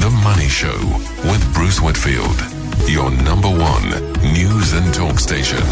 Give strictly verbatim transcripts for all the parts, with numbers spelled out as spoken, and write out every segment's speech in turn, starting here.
The Money Show with Bruce Whitfield, your number one news and talk station.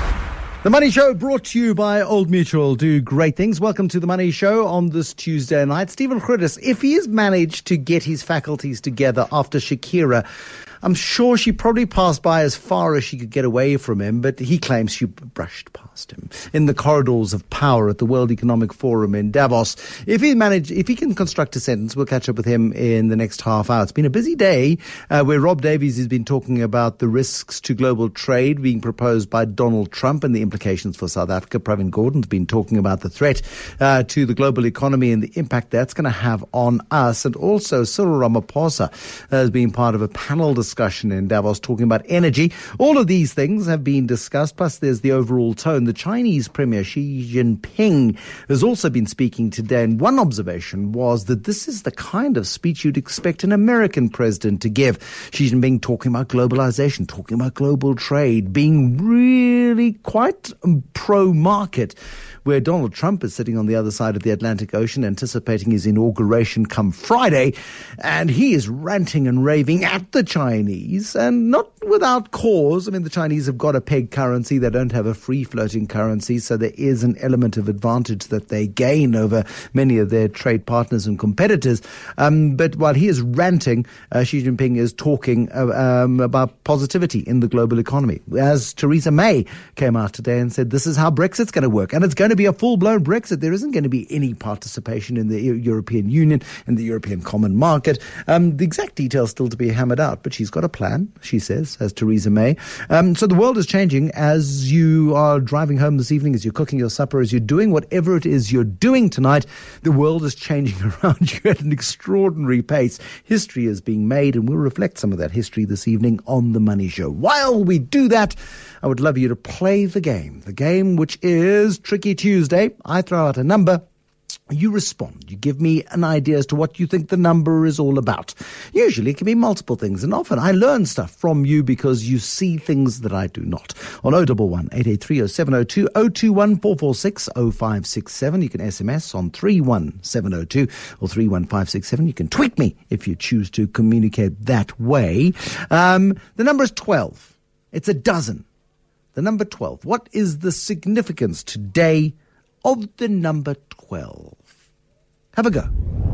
The Money Show brought to you by Old Mutual. Do great things. Welcome to The Money Show on this Tuesday night. Stephen Grootes, if he has managed to get his faculties together after Shakira, I'm sure she probably passed by as far as she could get away from him, but he claims she brushed past him in the corridors of power at the World Economic Forum in Davos. If he managed, if he can construct a sentence, we'll catch up with him in the next half hour. It's been a busy day uh, where Rob Davies has been talking about the risks to global trade being proposed by Donald Trump and the implications for South Africa. Pravin Gordon's been talking about the threat uh, to the global economy and the impact that's going to have on us. And also Cyril Ramaphosa has been part of a panel discussion in Davos talking about energy. All of these things have been discussed, plus there's the overall tone. The Chinese Premier Xi Jinping has also been speaking today, and one observation was that this is the kind of speech you'd expect an American president to give. Xi Jinping talking about globalization, talking about global trade, being really quite pro-market, where Donald Trump is sitting on the other side of the Atlantic Ocean anticipating his inauguration come Friday, and he is ranting and raving at the Chinese, and not without cause. I mean, the Chinese have got a peg currency. They don't have a free-floating currency, so there is an element of advantage that they gain over many of their trade partners and competitors. Um, but while he is ranting, uh, Xi Jinping is talking uh, um, about positivity in the global economy. As Theresa May came out today and said, this is how Brexit's going to work, and it's going to be a full-blown Brexit. There isn't going to be any participation in the European Union and the European Common Market. Um, the exact details still to be hammered out, but she's got a plan, she says, as Theresa May. Um, so the world is changing as you are driving home this evening, as you're cooking your supper, as you're doing whatever it is you're doing tonight. The world is changing around you at an extraordinary pace. History is being made, and we'll reflect some of that history this evening on The Money Show. While we do that, I would love you to play the game, the game which is Tricky Tuesday. I throw out a number. You respond. You give me an idea as to what you think the number is all about. Usually it can be multiple things, and often I learn stuff from you because you see things that I do not. On oh one one, eight eight three, oh seven oh two, oh two one, four four six, oh five six seven. You can S M S on three one seven oh two or three one five six seven. You can tweet me if you choose to communicate that way. Um, the number is twelve. It's a dozen. The number twelve. What is the significance today of the number twelve? Have a go.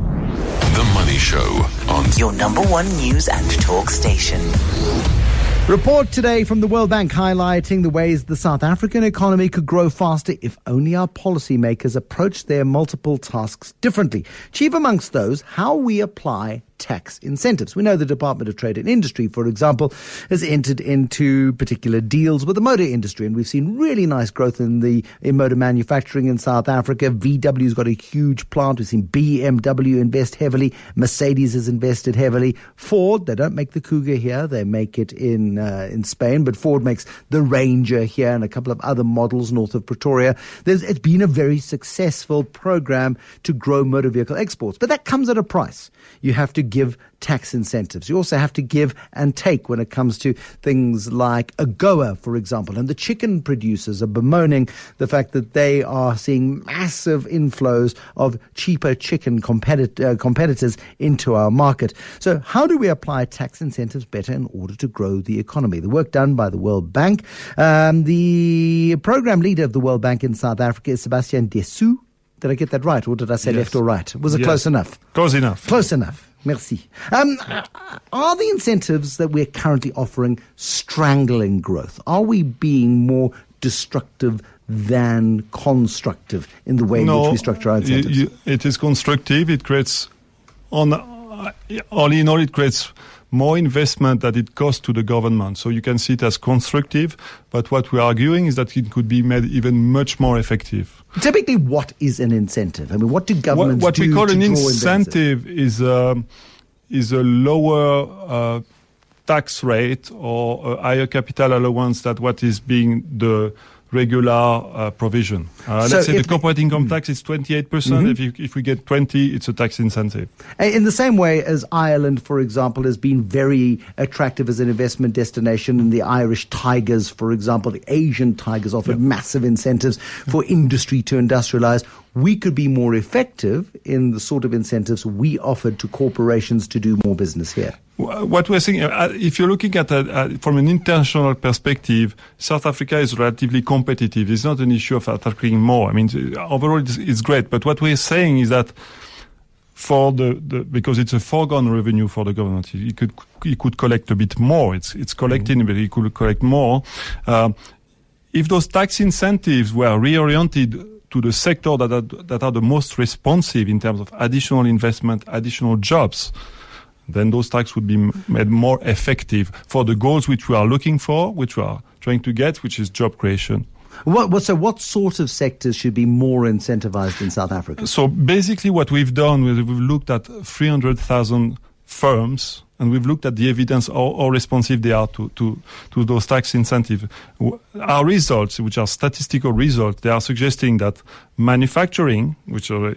The Money Show on your number one news and talk station. Report today from the World Bank highlighting the ways the South African economy could grow faster if only our policymakers approach their multiple tasks differently. Chief amongst those, how we apply tax incentives. We know the Department of Trade and Industry, for example, has entered into particular deals with the motor industry, and we've seen really nice growth in the in motor manufacturing in South Africa. V W's got a huge plant. We've seen B M W invest heavily. Mercedes has invested heavily. Ford, they don't make the Cougar here. They make it in uh, in Spain, but Ford makes the Ranger here and a couple of other models north of Pretoria. There's, it's been a very successful program to grow motor vehicle exports, but that comes at a price. You have to give tax incentives. You also have to give and take when it comes to things like AGOA, for example. And the chicken producers are bemoaning the fact that they are seeing massive inflows of cheaper chicken competi- uh, competitors into our market. So how do we apply tax incentives better in order to grow the economy? The work done by the World Bank. Um, the program leader of the World Bank in South Africa is Sebastian Dessous. Did I get that right, or did I say yes. left or right? Was it yes. close enough? Close enough. Close enough. Merci. Um, are the incentives that we're currently offering strangling growth? Are we being more destructive than constructive in the way no, in which we structure our incentives? You, you, it is constructive. It creates, on uh, all in all, it creates more investment that it costs to the government. So you can see it as constructive, but what we're arguing is that it could be made even much more effective. Typically, what is an incentive? I mean, what do governments what, what do we call to an draw incentive is a, is a lower uh, tax rate or a higher capital allowance than what is being the regular uh, provision. Uh, so let's say the corporate the, income tax is twenty-eight percent. Mm-hmm. If, you, if we get twenty, it's a tax incentive. In the same way as Ireland, for example, has been very attractive as an investment destination, and the Irish Tigers, for example, the Asian Tigers offered yeah. massive incentives for industry to industrialize. we could be more effective in the sort of incentives we offered to corporations to do more business here? What we're saying, uh, if you're looking at it uh, from an international perspective, South Africa is relatively competitive. It's not an issue of attracting more. I mean, overall it's, it's great. But what we're saying is that for the, the because it's a foregone revenue for the government, he could he could collect a bit more. It's it's collecting, mm-hmm. but he could collect more. Uh, if those tax incentives were reoriented to the sector that are, that are the most responsive in terms of additional investment, additional jobs, then those taxes would be made more effective for the goals which we are looking for, which we are trying to get, which is job creation. What, what, so what sort of sectors should be more incentivized in South Africa? So basically what we've done, we've looked at three hundred thousand firms, and we've looked at the evidence, how, how responsive they are to, to, to those tax incentives. Our results, which are statistical results, they are suggesting that manufacturing, which are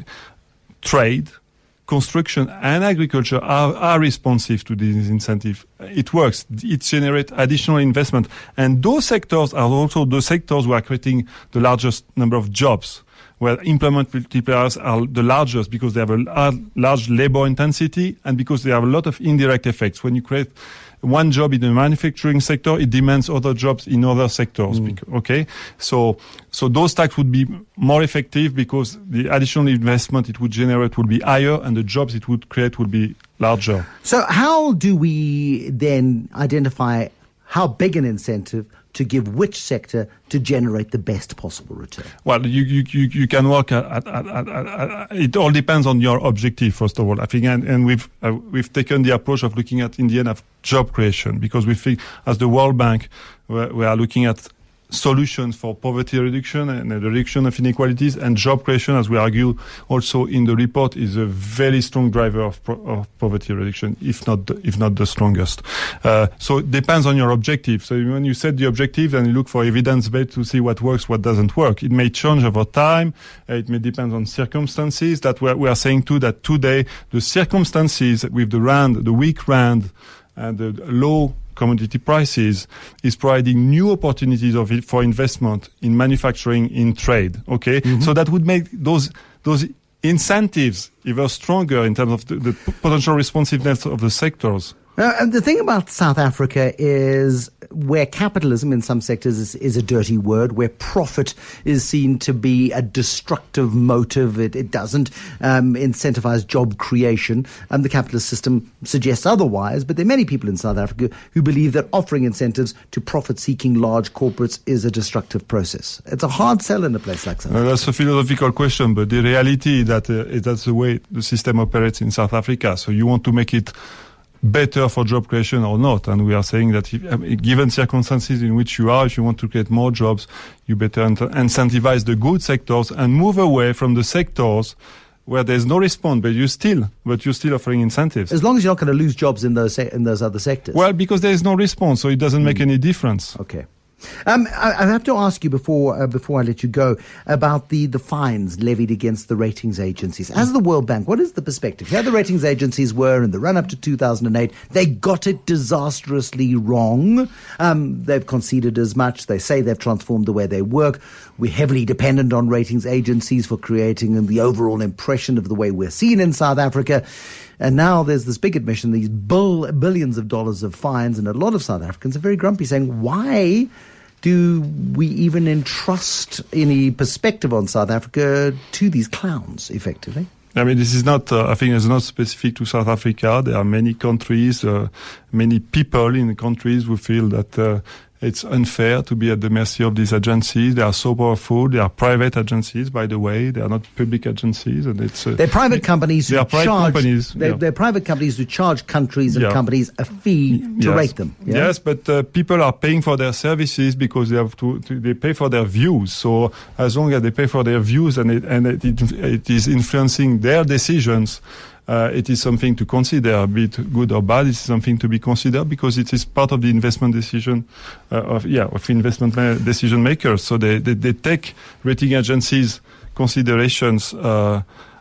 trade, construction and agriculture are, are responsive to these incentives. It works. It generates additional investment. And those sectors are also the sectors who are creating the largest number of jobs, where employment multipliers are the largest because they have a large labor intensity and because they have a lot of indirect effects. When you create one job in the manufacturing sector, it demands other jobs in other sectors. Mm. Okay, so so those taxes would be more effective because the additional investment it would generate would be higher, and the jobs it would create would be larger. So how do we then identify how big an incentive to give which sector to generate the best possible return? Well, you you you, you can work at, at, at, at, at it all depends on your objective, first of all. I think, and, and we've uh, we've taken the approach of looking at in the end of job creation, because we think as the World Bank we, we are looking at solutions for poverty reduction and the reduction of inequalities, and job creation, as we argue also in the report, is a very strong driver of, pro- of poverty reduction, if not the, if not the strongest. Uh, so it depends on your objective. So when you set the objective and you look for evidence-based to see what works, what doesn't work, it may change over time. Uh, it may depend on circumstances. That we're, we are saying too that today the circumstances with the rand, the weak rand, and the low commodity prices is providing new opportunities of it for investment in manufacturing, in trade. Okay, mm-hmm. So that would make those those incentives even stronger in terms of the, the potential responsiveness of the sectors. Uh, and the thing about South Africa is where capitalism in some sectors is, is a dirty word, where profit is seen to be a destructive motive. It, it doesn't um, incentivize job creation. And the capitalist system suggests otherwise. But there are many people in South Africa who believe that offering incentives to profit-seeking large corporates is a destructive process. It's a hard sell in a place like South Africa. Uh, that's a philosophical question, but the reality is that uh, is that's the way the system operates in South Africa. So you want to make it better for job creation or not, and we are saying that if, I mean, given circumstances in which you are, if you want to create more jobs, you better incentivize the good sectors and move away from the sectors where there's no response, but you still, but you're still offering incentives. As long as you're not going to lose jobs in those se- in those other sectors. Well, because there is no response, so it doesn't make mm. any difference. Okay. Um, I, I have to ask you before uh, before I let you go about the, the fines levied against the ratings agencies. As the World Bank, what is the perspective? Here the ratings agencies were in the run-up to two thousand eight. They got it disastrously wrong. Um, they've conceded as much. They say they've transformed the way they work. We're heavily dependent on ratings agencies for creating the overall impression of the way we're seen in South Africa. And now there's this big admission, these bill, billions of dollars of fines, and a lot of South Africans are very grumpy, saying, why do we even entrust any perspective on South Africa to these clowns, effectively? I mean, this is not, uh, I think it's not specific to South Africa. There are many countries, uh, many people in the countries who feel that uh, it's unfair to be at the mercy of these agencies. They are so powerful. They are private agencies, by the way. They are not public agencies, and it's uh, they're private companies. They who are private charge, companies. They're, yeah. they're private companies who charge countries and yeah. companies a fee to yes. rate them. Yeah? Yes, but uh, people are paying for their services because they have to, to. They pay for their views. So as long as they pay for their views and it and it, it is influencing their decisions, Uh, it is something to consider, be it good or bad. It is something to be considered because it is part of the investment decision uh, of yeah of investment ma- decision makers. So they, they they take rating agencies considerations uh,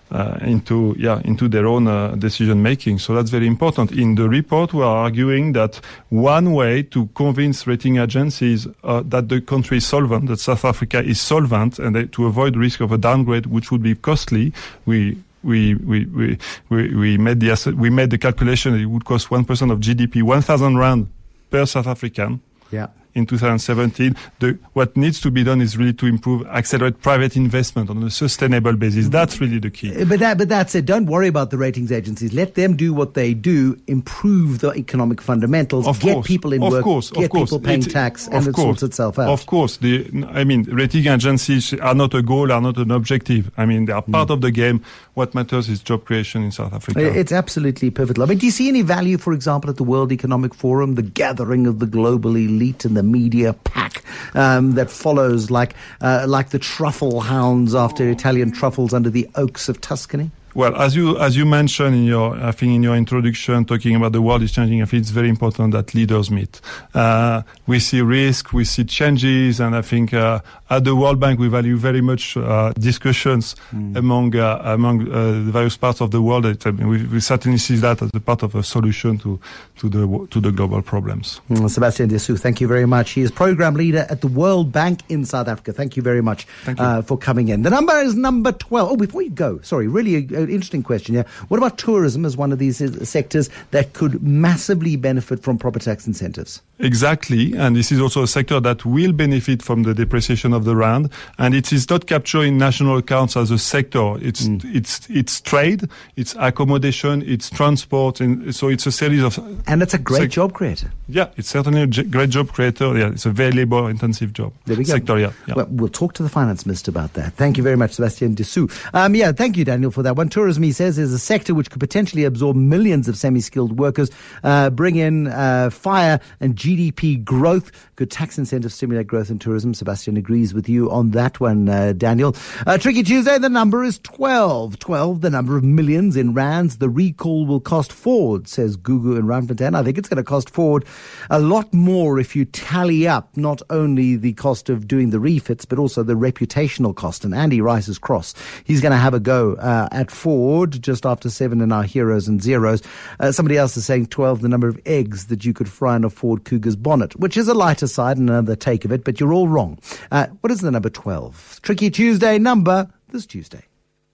uh, into yeah into their own uh, decision making. So that's very important. In the report, we are arguing that one way to convince rating agencies uh, that the country is solvent, that South Africa is solvent, and they, to avoid risk of a downgrade, which would be costly, we. We we we we we made the we made the calculation that it would cost one percent of G D P, one thousand rand per South African. Yeah. In two thousand seventeen, the, what needs to be done is really to improve, accelerate private investment on a sustainable basis. That's really the key. But that, but that's it. Don't worry about the ratings agencies. Let them do what they do. Improve the economic fundamentals. Of get course, people in of work. Course, get of course. people paying it, tax, and it course, sorts itself out. Of course, the I mean, rating agencies are not a goal, are not an objective. I mean, they are part mm. of the game. What matters is job creation in South Africa. It's absolutely pivotal. I mean, do you see any value, for example, at the World Economic Forum, the gathering of the global elite and the media pack um, that follows, like uh, like the truffle hounds after Italian truffles under the oaks of Tuscany? Well, as you as you mentioned in your, I think in your introduction, talking about the world is changing, I think it's very important that leaders meet. Uh, we see risk, we see changes, and I think uh, at the World Bank we value very much uh, discussions mm. among uh, among uh, the various parts of the world. It, I mean, we, we certainly see that as a part of a solution to to the to the global problems. Mm, Sebastien Dessous, thank you very much. He is program leader at the World Bank in South Africa. Thank you very much uh, for coming in. The number is number twelve. Oh, before you go, sorry, really. Uh, interesting question here. What about tourism as one of these sectors that could massively benefit from proper tax incentives? Exactly, and this is also a sector that will benefit from the depreciation of the rand, and it is not captured in national accounts as a sector. It's mm. it's it's trade, it's accommodation, it's transport, and so it's a series of. And it's a great sec- job creator. Yeah, it's certainly a j- great job creator. Yeah, it's a very labor-intensive job. There we go. Sector, yeah. yeah. Well, we'll talk to the finance minister about that. Thank you very much, Sebastien Dessous. Um, yeah, thank you, Daniel, for that one. Tourism, he says, is a sector which could potentially absorb millions of semi-skilled workers, uh, bring in uh, fire and G D P growth. Good tax incentives stimulate growth in tourism. Sebastien agrees with you on that one, uh, Daniel. Uh, Tricky Tuesday, the number is twelve. twelve, the number of millions in rands. The recall will cost Ford, says Gugu in Randfontein. I think it's going to cost Ford a lot more if you tally up not only the cost of doing the refits, but also the reputational cost. And Andy Rice is cross. He's going to have a go uh, at Ford just after seven in our heroes and zeros. Uh, somebody else is saying twelve, the number of eggs that you could fry in a Ford Cougar's bonnet, which is a lighter side and another take of it, but you're all wrong. Uh, what is the number twelve? Tricky Tuesday number this Tuesday.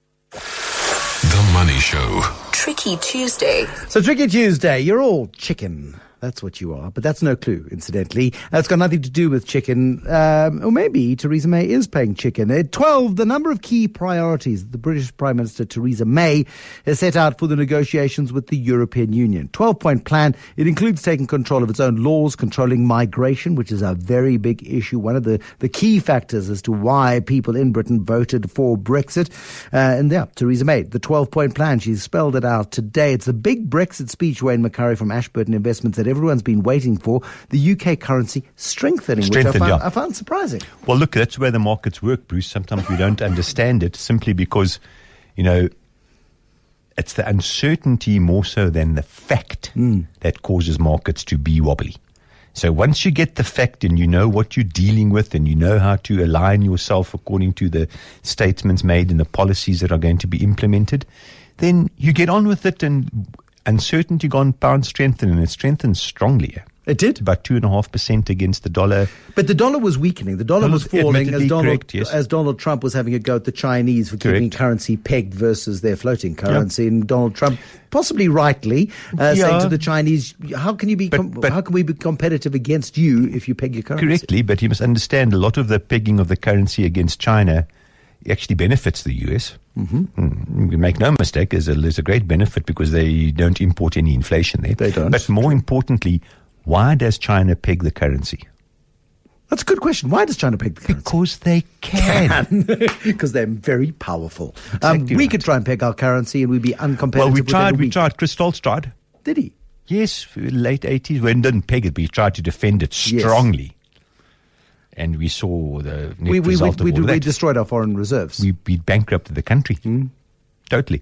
The Money Show. Tricky Tuesday. So Tricky Tuesday, you're all chicken. That's what you are, but that's no clue, incidentally. Uh, it's got nothing to do with chicken, um, or maybe Theresa May is paying chicken. At twelve, the number of key priorities the British Prime Minister Theresa May has set out for the negotiations with the European Union. twelve-point plan. It includes taking control of its own laws, controlling migration, which is a very big issue, one of the, the key factors as to why people in Britain voted for Brexit. Uh, and yeah, Theresa May, the twelve-point plan, she's spelled it out today. It's a big Brexit speech, Wayne McCurry from Ashburton Investments, that everyone's been waiting for. The U K currency strengthening, Strengthened, which I found, yeah. I found surprising. Well, look, that's where the markets work, Bruce. Sometimes we don't understand it simply because, you know, it's the uncertainty more so than the fact mm. that causes markets to be wobbly. So once you get the fact and you know what you're dealing with and you know how to align yourself according to the statements made and the policies that are going to be implemented, then you get on with it, and uncertainty gone pound strengthened, and it strengthened strongly. It did. About two and a half percent against the dollar. But the dollar was weakening. The dollar was falling as Donald, correct, yes. as Donald Trump was having a go at the Chinese for Correct. keeping currency pegged versus their floating currency. Yeah. And Donald Trump, possibly rightly, uh, Yeah. saying to the Chinese, how can you be, But- com- but- how can we be competitive against you if you peg your currency? Correctly, but you must understand a lot of the pegging of the currency against China actually benefits the U S. Mm-hmm. Mm, make no mistake, there's a, there's a great benefit because they don't import any inflation there. They don't. But more importantly, why does China peg the currency? That's a good question. Why does China peg the currency? Because they can. Because they're very powerful. Um, Exactly we right. could try and peg our currency and we'd be uncompetitive. Well, we within tried, a we week. tried. Chris Stoltz tried. Did he? Yes, late eighties. We didn't peg it, but he tried to defend it Yes. strongly. And we saw the net We, we, we, result we, of all we that. destroyed our foreign reserves. We, we bankrupted the country. Hmm. Totally.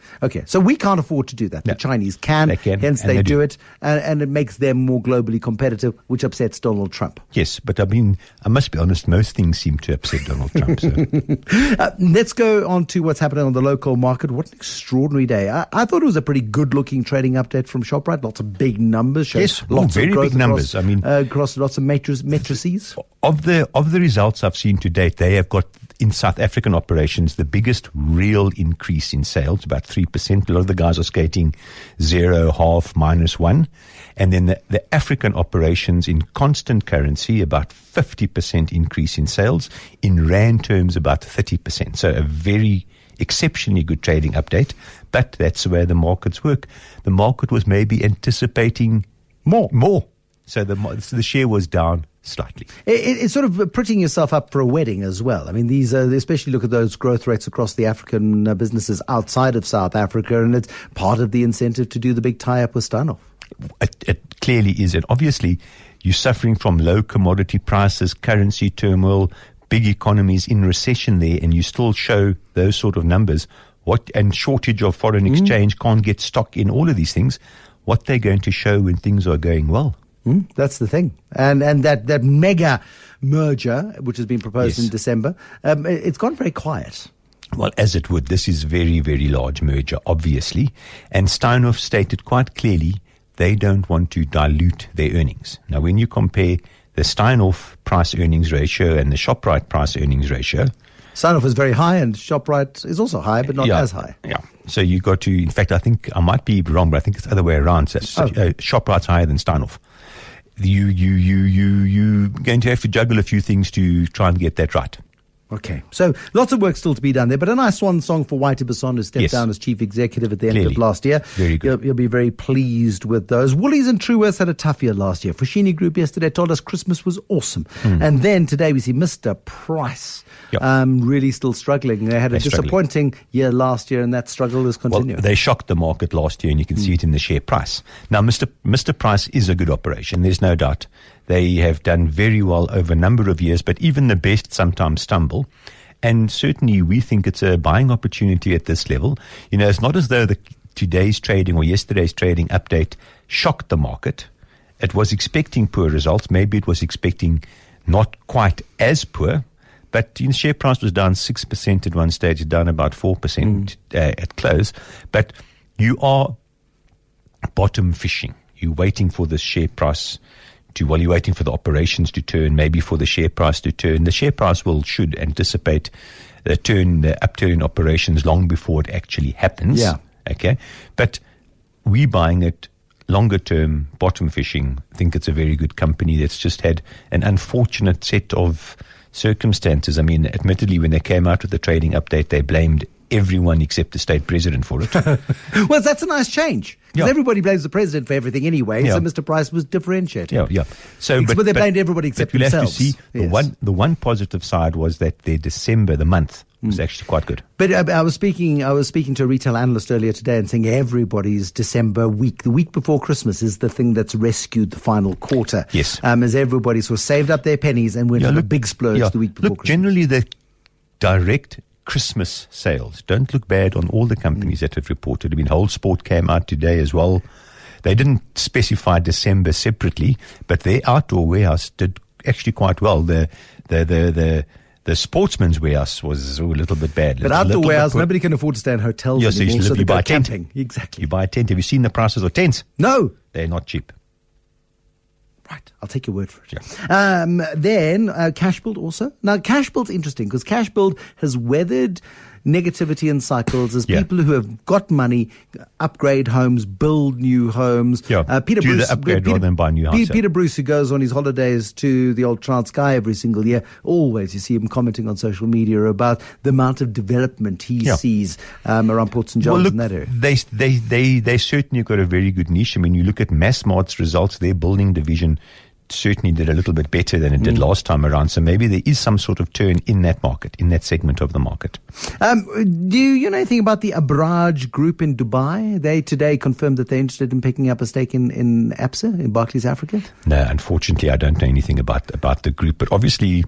Okay, so we can't afford to do that. No. The Chinese can, They can, hence and they, they do do. it, and, and it makes them more globally competitive, which upsets Donald Trump. Yes, but I mean, I must be honest, most things seem to upset Donald Trump. So. Uh, let's go on to what's happening on the local market. What an extraordinary day. I, I thought it was a pretty good-looking trading update from ShopRite. Lots of big numbers. shows Yes, oh, lots very of growth big numbers. Across, I mean- uh, across lots of matrices. matrices. Of the of the results I've seen to date, they have got in South African operations the biggest real increase in sales, about three percent. A lot of the guys are skating zero, half, minus one. And then the, the African operations in constant currency, about fifty percent increase in sales. In rand terms, about thirty percent. So a very exceptionally good trading update. But that's the way the markets work. The market was maybe anticipating More. More. So the mo- so the share was down slightly. It, it, it's sort of putting yourself up for a wedding as well. I mean, these are, especially look at those growth rates across the African uh, businesses outside of South Africa, and it's part of the incentive to do the big tie-up with Steinhoff. It, it clearly is. And obviously, you're suffering from low commodity prices, currency turmoil, big economies in recession there, and you still show those sort of numbers. What and shortage of foreign exchange, can't get stock in, all of these things. What they're going to show when things are going well. Mm, that's the thing. And and that, that mega merger, which has been proposed Yes. in December, um, it, it's gone very quiet. Well, as it would. This is very, very large merger, obviously. And Steinhoff stated quite clearly they don't want to dilute their earnings. Now, when you compare the Steinhoff price earnings ratio and the ShopRite price earnings ratio, Steinhoff is very high, and ShopRite is also high, but not yeah, as high. Yeah. So you got to, in fact, I think I might be wrong, but I think it's the other way around. So Oh. uh, ShopRite's higher than Steinhoff. You, you, you, you, you going to have to juggle a few things to try and get that right. Okay, so lots of work still to be done there, but a nice swan song for Whitey Basson, who stepped Yes. down as chief executive at the end Clearly. of last year. Very good. You'll, you'll be very pleased with those. Woolies and Truworths had a tough year last year. Foschini Group yesterday told us Christmas was awesome. And then today we see Mister Price Yep. um, really still struggling. They had a They're struggling. disappointing year last year, and that struggle is continuing. Well, they shocked the market last year, and you can see it in the share price. Now, Mister Mister Price is a good operation. There's no doubt. They have done very well over a number of years, but even the best sometimes stumble. And certainly we think it's a buying opportunity at this level. You know, it's not as though the today's trading or yesterday's trading update shocked the market. It was expecting poor results. Maybe it was expecting not quite as poor. But the share price was down six percent at one stage, down about four percent uh, at close. But you are bottom fishing. You're waiting for the share price to, while you're waiting for the operations to turn, maybe for the share price to turn. The share price will, should anticipate the turn, the upturn in operations long before it actually happens. Yeah. Okay. But we buying it longer term, bottom fishing. I think it's a very good company that's just had an unfortunate set of circumstances. I mean, admittedly, when they came out with the trading update, they blamed everyone except the state president for it. Well, that's a nice change. Because Yeah. everybody blames the president for everything anyway, Yeah. so Mister Price was differentiating. Yeah, yeah. So, Ex- but they blamed everybody except but you'll themselves. have to see the Yes. one. The one positive side was that their December, the month, was actually quite good. But uh, I was speaking. I was speaking to a retail analyst earlier today and saying everybody's December week, the week before Christmas, is the thing that's rescued the final quarter. Yes. um, as everybody sort of saved up their pennies and went Yeah, on a look- big splurge yeah, the week before look, Christmas. generally the direct Christmas sales don't look bad on all the companies that have reported. I mean, Whole Sport came out today as well. They didn't specify December separately, but their outdoor warehouse did actually quite well. The the the the, the Sportsman's warehouse was a little bit bad. But A outdoor little bit warehouse, poor. nobody can afford to stay in hotels Yeah, so you, anymore, should- so you they buy go a tent. camping. Exactly. You buy a tent. Have you seen the prices of tents? No. They're not cheap. Right, I'll take your word for it. Um, then uh, Cashbuild also. Now Cashbuild's interesting because Cashbuild has weathered negativity and cycles as Yeah. people who have got money upgrade homes, build new homes. Yeah, uh, Peter do the Bruce, upgrade Peter, rather than buy a new house, Pe- yeah. Peter Bruce, who goes on his holidays to the old Transkei every single year, always you see him commenting on social media about the amount of development he Yeah. sees um, around Port and Johns Well, look, in that area. they they they they certainly got a very good niche. I mean, you look at Massmart's results; their building division certainly did a little bit better than it did last time around. So maybe there is some sort of turn in that market, in that segment of the market. Um, do you know anything about the Abraj Group in Dubai? They today confirmed that they're interested in picking up a stake in, in Absa, in Barclays Africa. No, unfortunately, I don't know anything about about the group, but obviously,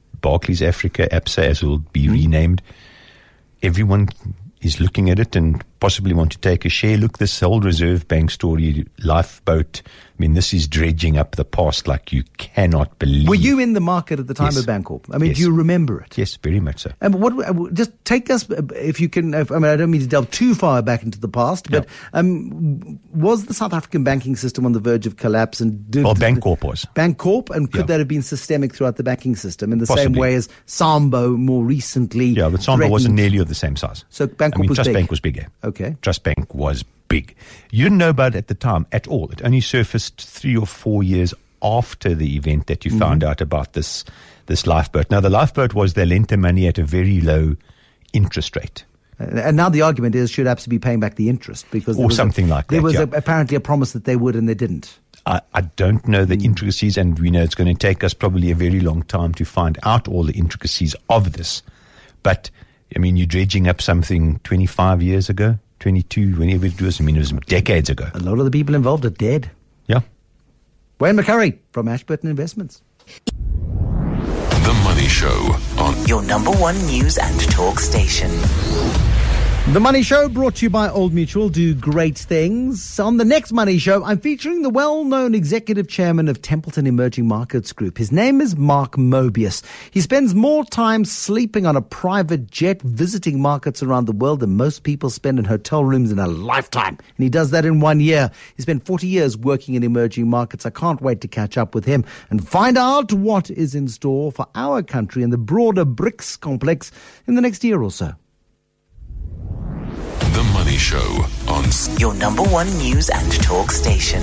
Barclays Africa, Absa, as it will be renamed, everyone is looking at it, and possibly want to take a share. Look, this whole Reserve Bank story, lifeboat, I mean, this is dredging up the past like you cannot believe. Were you in the market at the time Yes. of Bancorp? I mean, Yes. do you remember it? Yes, very much so. And what? Just take us, if you can. If, I mean, I don't mean to delve too far back into the past, but um, was the South African banking system on the verge of collapse? And did, Well, Bancorp was. Bancorp, and could Yeah. that have been systemic throughout the banking system in the same Possibly. way as Sambo more recently? Yeah, but Samba threatened- wasn't nearly of the same size. So Bancorp I mean, was Trust big. Bank was bigger. Okay. Trust Bank was big. You didn't know about it at the time at all. It only surfaced three or four years after the event that you Mm-hmm. found out about this this lifeboat. Now, the lifeboat was they lent the money at a very low interest rate. And now the argument is should Absa be paying back the interest because there Or was a- something like there that, was yeah. a, apparently a promise that they would and they didn't. I, I don't know Hmm. the intricacies, and we know it's going to take us probably a very long time to find out all the intricacies of this. But, I mean, you're dredging up something twenty-five years ago, twenty-two, whenever it was. I mean, it was decades ago. A lot of the people involved are dead. Yeah. Wayne McCurry from Ashburton Investments. The Money Show on Your number one news and talk station. The Money Show brought to you by Old Mutual. Do great things. On the next Money Show, I'm featuring the well-known executive chairman of Templeton Emerging Markets Group. His name is Mark Mobius. He spends more time sleeping on a private jet visiting markets around the world than most people spend in hotel rooms in a lifetime. And he does that in one year. He spent forty years working in emerging markets. I can't wait to catch up with him and find out what is in store for our country and the broader BRICS complex in the next year or so. The Money Show on Your number one news and talk station.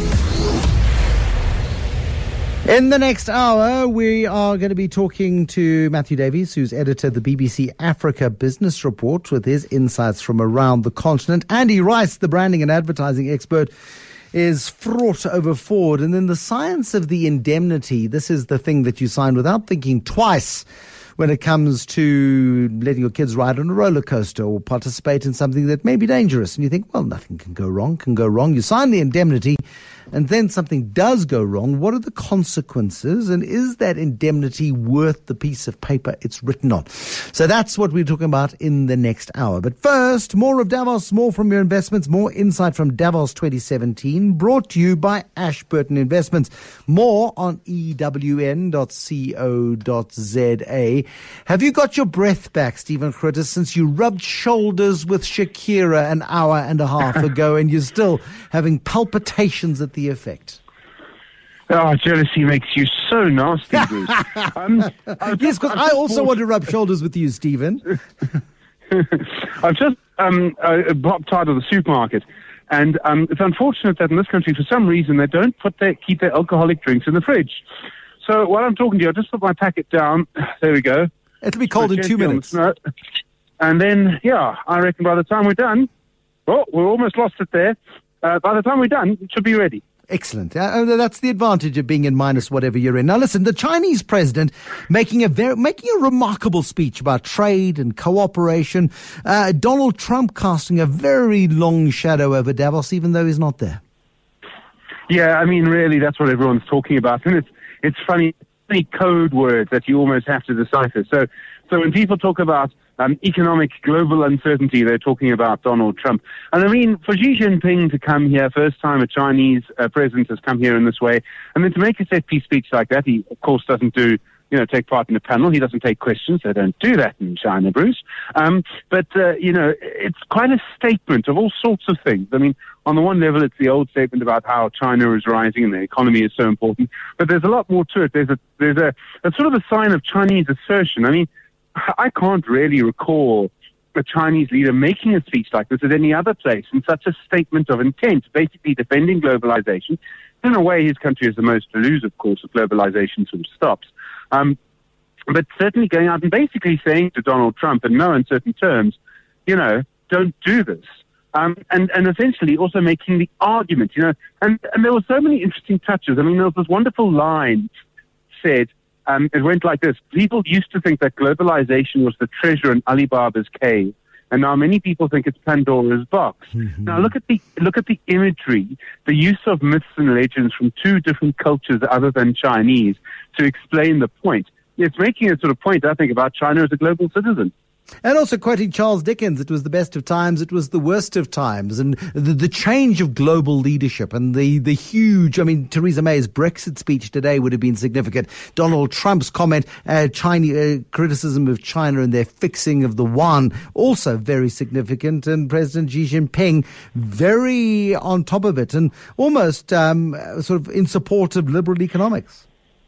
In the next hour, we are going to be talking to Matthew Davies, who's editor of the B B C Africa Business Report, with his insights from around the continent. Andy Rice, the branding and advertising expert, is fraught over forward. And then the science of the indemnity. This is the thing that you sign without thinking twice when it comes to letting your kids ride on a roller coaster or participate in something that may be dangerous. And you think, well, nothing can go wrong, can go wrong. You sign the indemnity and then something does go wrong. What are the consequences? And is that indemnity worth the piece of paper it's written on? So that's what we're talking about in the next hour. But first, more of Davos, more from your investments, more insight from Davos twenty seventeen, brought to you by Ashburton Investments. More on E W N dot co dot z a. Have you got your breath back, Stephen Critter, since you rubbed shoulders with Shakira an hour and a half ago and you're still having palpitations at the effect? Oh, jealousy makes you so nasty, Bruce. um, I've Yes, just- because I've I just also bought- want to rub shoulders with you, Stephen. I've just um, uh, popped out of the supermarket, and um, it's unfortunate that in this country, for some reason, they don't put their keep their alcoholic drinks in the fridge. So while I'm talking to you, I just put my packet down. There we go. It'll be cold in two Gently on the minutes. snow. And then, yeah, I reckon by the time we're done, well, we're almost lost it there. Uh, by the time we're done, it should be ready. Excellent. Uh, that's the advantage of being in minus whatever you're in. Now, listen, the Chinese president making a very, making a remarkable speech about trade and cooperation. Uh, Donald Trump casting a very long shadow over Davos, even though he's not there. Yeah, I mean, really, that's what everyone's talking about. And it's it's funny, many code words that you almost have to decipher. So, so when people talk about um, economic global uncertainty, they're talking about Donald Trump. And I mean, for Xi Jinping to come here, first time a Chinese uh, president has come here in this way, and then to make a set-piece speech like that, he, of course, doesn't do, you know, take part in a panel. He doesn't take questions. They don't do that in China, Bruce. Um, but, uh, you know, it's quite a statement of all sorts of things. I mean, on the one level, it's the old statement about how China is rising and the economy is so important. But there's a lot more to it. There's a there's a, a sort of a sign of Chinese assertion. I mean, I can't really recall a Chinese leader making a speech like this at any other place in such a statement of intent, basically defending globalization. In a way, his country is the most to lose, of course, if globalization sort of stops. Um, but certainly going out and basically saying to Donald Trump in no uncertain terms, you know, don't do this. Um, and, and essentially also making the argument, you know, and, and there were so many interesting touches. I mean, there was this wonderful line said, um, it went like this: people used to think that globalization was the treasure in Alibaba's cave, and now many people think it's Pandora's box. Mm-hmm. Now look at the look at the imagery, the use of myths and legends from two different cultures other than Chinese to explain the point. It's making a sort of point, I think, about China as a global citizen. And also quoting Charles Dickens, it was the best of times, it was the worst of times. And the, the change of global leadership and the, the huge, I mean, Theresa May's Brexit speech today would have been significant. Donald Trump's comment, uh, China, uh, criticism of China and their fixing of the yuan, also very significant. And President Xi Jinping very on top of it and almost um, sort of in support of liberal economics.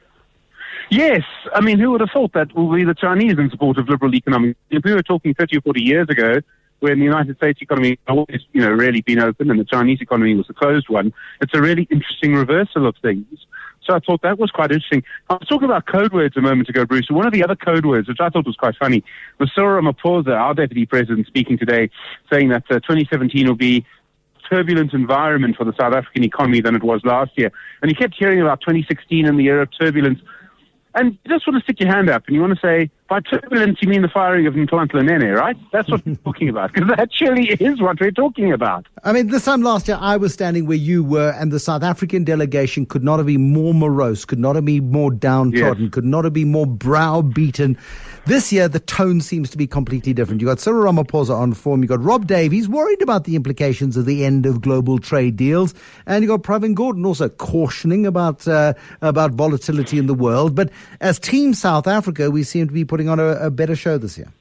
Yes, I mean, who would have thought that will be the Chinese in support of liberal economics? If we were talking thirty or forty years ago, when the United States economy had always, you know, really been open and the Chinese economy was a closed one, it's a really interesting reversal of things. So I thought that was quite interesting. I was talking about code words a moment ago, Bruce. One of the other code words, which I thought was quite funny, was Cyril Ramaphosa, our deputy president, speaking today, saying that uh, twenty seventeen will be turbulent environment for the South African economy than it was last year. And you kept hearing about twenty sixteen and the year of turbulence. And you just want to stick your hand up and you want to say, by turbulence, you mean the firing of Nhlanhla Nene, right? That's what we're talking about, because that surely is what we're talking about. I mean, this time last year, I was standing where you were, and the South African delegation could not have been more morose, could not have been more downtrodden, yes. could not have been more browbeaten. This year, the tone seems to be completely different. You've got Cyril Ramaphosa on form. You've got Rob Davies worried about the implications of the end of global trade deals. And you've got Pravin Gordhan also cautioning about uh, about volatility in the world. But as Team South Africa, we seem to be putting on a, a better show this year.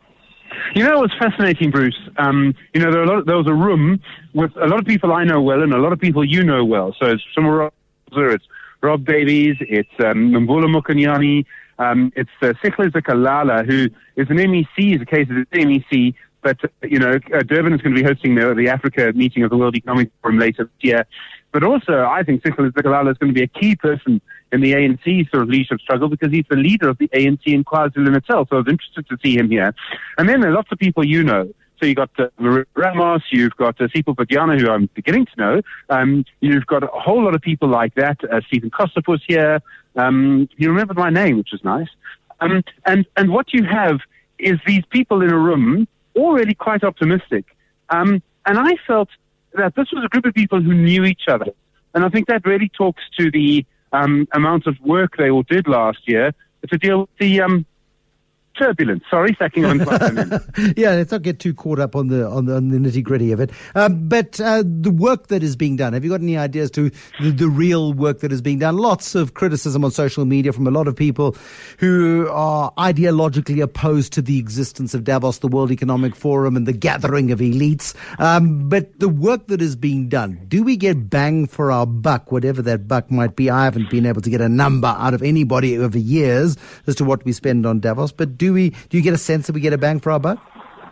You know what's fascinating, Bruce? Um, you know, there, are a lot of, there was a room with a lot of people I know well and a lot of people you know well. So it's some Rob, it's Rob Davies, it's um, Mbula Mokonyane, um, it's uh, Sihle Zikalala, who is an M E C, is a case of an M E C, but, uh, you know, uh, Durban is going to be hosting the, the Africa meeting of the World Economic Forum later this year. But also, I think Sihle Zikalala is going to be a key person in the A N C sort of leadership struggle because he's the leader of the A N C in KwaZulu-Natal. So I was interested to see him here. And then there are lots of people you know. So you've got uh, Ramos, you've got uh, Sipho Badiana, who I'm beginning to know. Um, you've got a whole lot of people like that. Uh, Stephen Kostoff was here. Um, you remembered my name, which is nice. Um, and, and what you have is these people in a room, all really quite optimistic. Um, and I felt that this was a group of people who knew each other. And I think that really talks to the um, amount of work they all did last year to deal with the um, turbulence. Sorry, sacking of Nhlanhla. Yeah, let's not get too caught up on the on the, on the nitty gritty of it. Um, but uh, the work that is being done, have you got any ideas to the, the real work that is being done? Lots of criticism on social media from a lot of people who are ideologically opposed to the existence of Davos, the World Economic Forum, and the gathering of elites. Um, but the work that is being done, do we get bang for our buck, whatever that buck might be? I haven't been able to get a number out of anybody over years as to what we spend on Davos, but do we? Do you get a sense that we get a bang for our buck?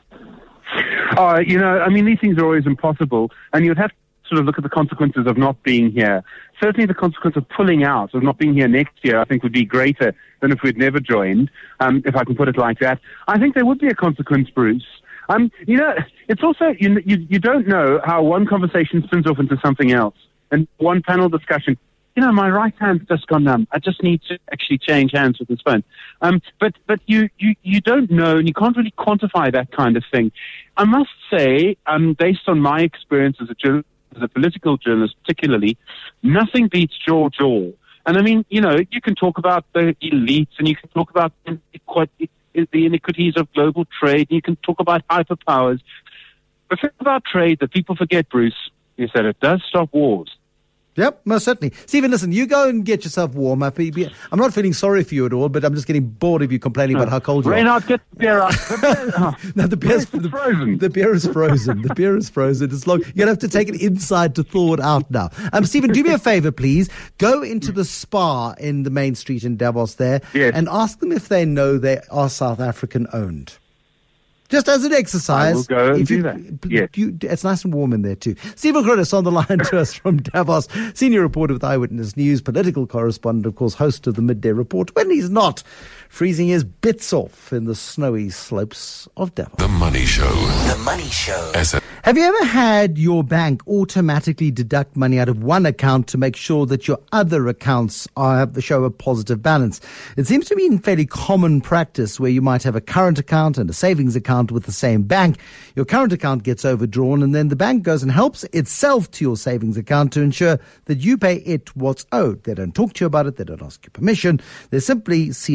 Uh, you know, I mean, these things are always impossible, and you'd have to sort of look at the consequences of not being here. Certainly the consequence of pulling out, of not being here next year, I think would be greater than if we'd never joined, um, if I can put it like that. I think there would be a consequence, Bruce. Um, you know, it's also, you, you, you don't know how one conversation spins off into something else, and one panel discussion. You know, my right hand's just gone numb. I just need to actually change hands with this phone. Um, but but you, you, you don't know, and you can't really quantify that kind of thing. I must say, um, based on my experience as a, journalist, as a political journalist particularly, nothing beats jaw jaw. And I mean, you know, you can talk about the elites, and you can talk about the iniquities of global trade, and you can talk about hyperpowers. But think about trade that people forget, Bruce, is that it does stop wars. Yep, most certainly. Stephen, listen, you go and get yourself warm up. I'm not feeling sorry for you at all, but I'm just getting bored of you complaining about how cold you are. Reynard, get the beer out. The beer, oh. No, the beer's the, frozen. The beer is frozen. The beer is frozen. It's long. You're going to have to take it inside to thaw it out now. Um, Stephen, do me a favor, please. Go into the spa in the main street in Davos there yes. and ask them if they know they are South African owned. Just as an exercise. I will go and if you, do that. Yes. You, it's nice and warm in there too. Stephen Grudis on the line to us from Davos, senior reporter with Eyewitness News, political correspondent, of course, host of the Midday Report, when he's not freezing his bits off in the snowy slopes of Davos. The Money Show. The Money Show. As a- Have you ever had your bank automatically deduct money out of one account to make sure that your other accounts are, have, show a positive balance? It seems to be in fairly common practice where you might have a current account and a savings account with the same bank. Your current account gets overdrawn and then the bank goes and helps itself to your savings account to ensure that you pay it what's owed. They don't talk to you about it. They don't ask you permission. They simply see it as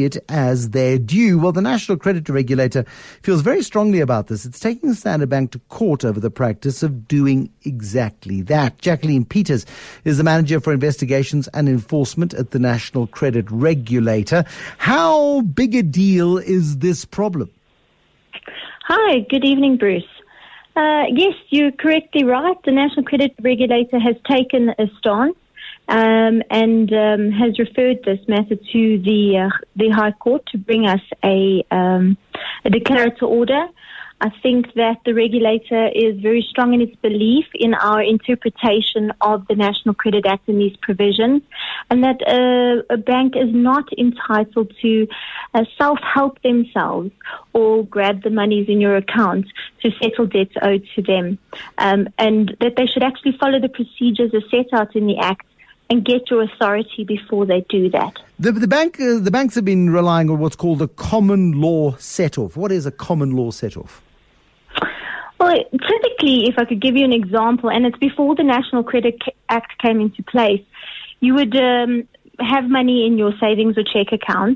as their due. Well, the National Credit Regulator feels very strongly about this. It's taking the Standard Bank to court over the practice of doing exactly that. Jacqueline Peters is the Manager for Investigations and Enforcement at the National Credit Regulator. How big a deal is this problem? Hi, good evening, Bruce. Uh, yes, you're correctly right. The National Credit Regulator has taken a stance um, and um, has referred this matter to the uh, the High Court to bring us a, um, a declaratory order. I think that the regulator is very strong in its belief in our interpretation of the National Credit Act and these provisions, and that uh, a bank is not entitled to uh, self-help themselves or grab the monies in your account to settle debts owed to them, um, and that they should actually follow the procedures as set out in the Act and get your authority before they do that. The, the bank, uh, the banks have been relying on what's called a common law set-off. What is a common law set-off? Well, typically, if I could give you an example, and it's before the National Credit Act came into place, you would um, have money in your savings or check accounts.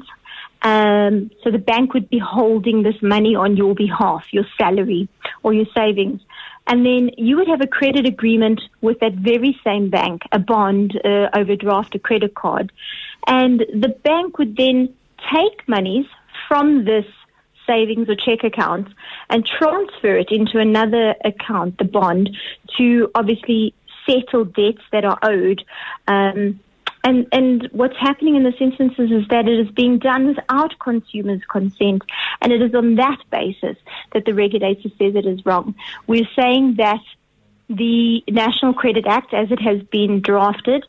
Um, so the bank would be holding this money on your behalf, your salary or your savings. And then you would have a credit agreement with that very same bank, a bond, uh, overdraft, a credit card. And the bank would then take monies from this savings or check accounts and transfer it into another account, the bond, to obviously settle debts that are owed. Um, and, and what's happening in this instance is that it is being done without consumers' consent, and it is on that basis that the regulator says it is wrong. We're saying that the National Credit Act, as it has been drafted,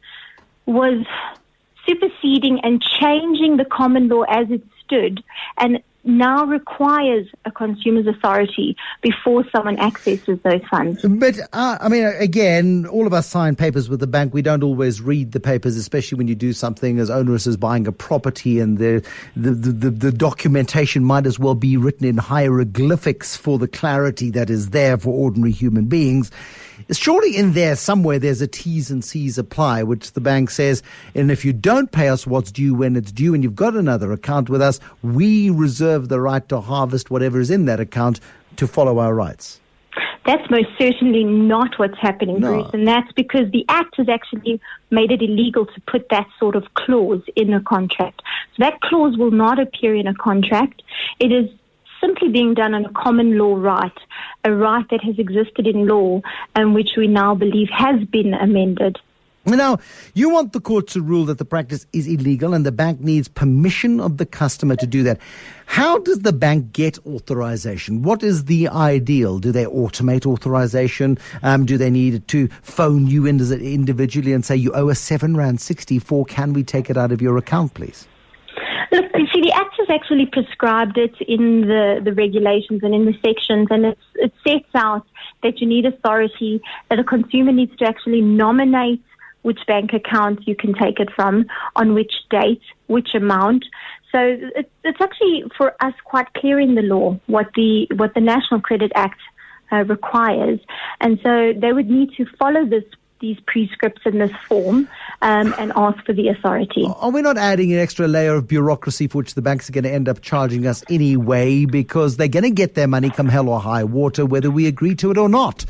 was superseding and changing the common law as it stood, and now requires a consumer's authority before someone accesses those funds. But, uh, I mean, again, all of us sign papers with the bank. We don't always read the papers, especially when you do something as onerous as buying a property, and the the, the, the documentation might as well be written in hieroglyphics for the clarity that is there for ordinary human beings. Surely in there somewhere there's a T's and C's apply, which the bank says, and if you don't pay us what's due when it's due and you've got another account with us, we reserve the right to harvest whatever is in that account to follow our rights. That's most certainly not what's happening, No. Bruce, and that's because the Act has actually made it illegal to put that sort of clause in a contract. So that clause will not appear in a contract. It is simply being done on a common law right, a right that has existed in law and which we now believe has been amended. Now, you want the court to rule that the practice is illegal and the bank needs permission of the customer to do that. How does the bank get authorization? What is the ideal? Do they automate authorization? Um, do they need to phone you in as an individually and say, you owe us seven rand sixty-four, can we take it out of your account, please? Look, you see, the Act has actually prescribed it in the, the regulations and in the sections, and it's, it sets out that you need authority, that a consumer needs to actually nominate which bank account you can take it from, on which date, which amount. So it's, it's actually, for us, quite clear in the law what the what the National Credit Act uh, requires. And so they would need to follow this these prescripts in this form um, and ask for the authority. Are we not adding an extra layer of bureaucracy for which the banks are going to end up charging us anyway, because they're going to get their money come hell or high water, whether we agree to it or not?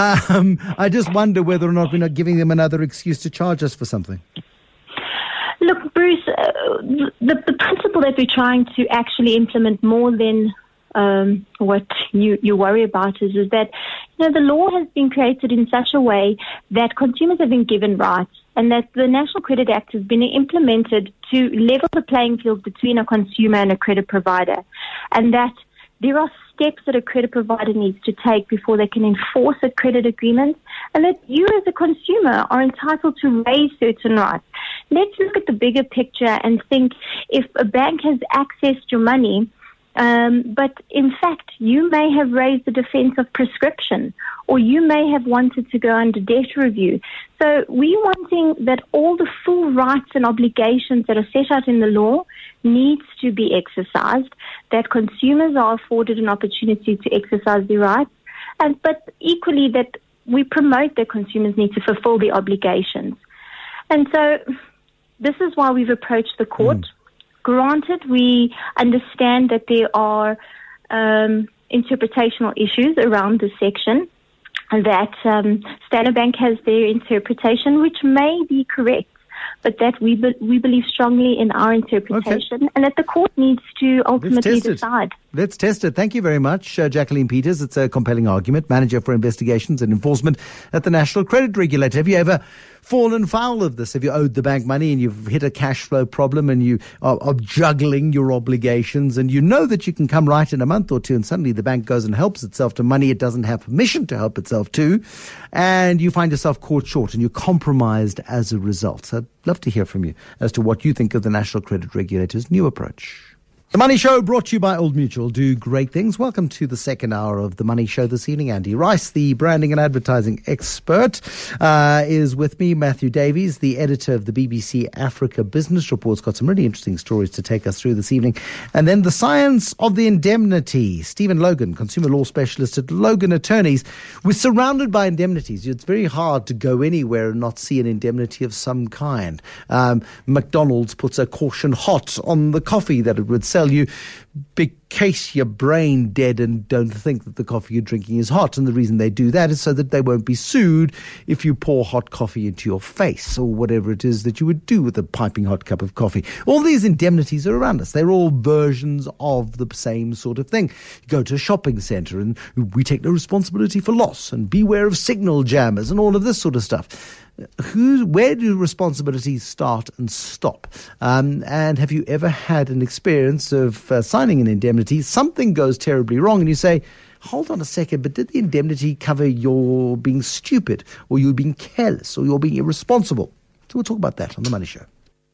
Um, I just wonder whether or not we're not giving them another excuse to charge us for something. Look, Bruce, uh, the, the principle that we're trying to actually implement more than Um, what you, you worry about is, is that, you know, the law has been created in such a way that consumers have been given rights, and that the National Credit Act has been implemented to level the playing field between a consumer and a credit provider, and that there are steps that a credit provider needs to take before they can enforce a credit agreement, and that you as a consumer are entitled to raise certain rights. Let's look at the bigger picture and think, if a bank has accessed your money, Um, but in fact, you may have raised the defense of prescription, or you may have wanted to go under debt review. So we're wanting that all the full rights and obligations that are set out in the law needs to be exercised, that consumers are afforded an opportunity to exercise their rights, and but equally that we promote that consumers need to fulfill their obligations. And so this is why we've approached the court. Mm. granted, we understand that there are um, interpretational issues around this section, and that um, Standard Bank has their interpretation, which may be correct, but that we be- we believe strongly in our interpretation, okay. and that the court needs to ultimately decide. Let's test it. Thank you very much, uh, Jacqueline Peters. It's a compelling argument. Manager for Investigations and Enforcement at the National Credit Regulator. Have you ever fallen foul of this? Have you owed the bank money and you've hit a cash flow problem and you are, are juggling your obligations, and you know that you can come right in a month or two, and suddenly the bank goes and helps itself to money it doesn't have permission to help itself to, and you find yourself caught short and you're compromised as a result? So I'd love to hear from you as to what you think of the National Credit Regulator's new approach. The Money Show brought to you by Old Mutual. Do great things. Welcome to the second hour of The Money Show this evening. Andy Rice, the branding and advertising expert, uh, is with me. Matthew Davies, the editor of the B B C Africa Business Report's got some really interesting stories to take us through this evening. And then the science of the indemnity. Stephen Logan, consumer law specialist at Logan Attorneys. We're surrounded by indemnities. It's very hard to go anywhere and not see an indemnity of some kind. Um, McDonald's puts a caution hot on the coffee that it would sell you, in case you're brain dead and don't think that the coffee you're drinking is hot. And the reason they do that is so that they won't be sued if you pour hot coffee into your face, or whatever it is that you would do with a piping hot cup of coffee. All these indemnities are around us. They're all versions of the same sort of thing. You go to a shopping centre and we take no responsibility for loss, and beware of signal jammers and all of this sort of stuff. Who, where do responsibilities start and stop? Um, and have you ever had an experience of uh, signing an indemnity? Something goes terribly wrong and you say, hold on a second, but did the indemnity cover your being stupid, or you being careless, or you're being irresponsible? So we'll talk about that on The Money Show.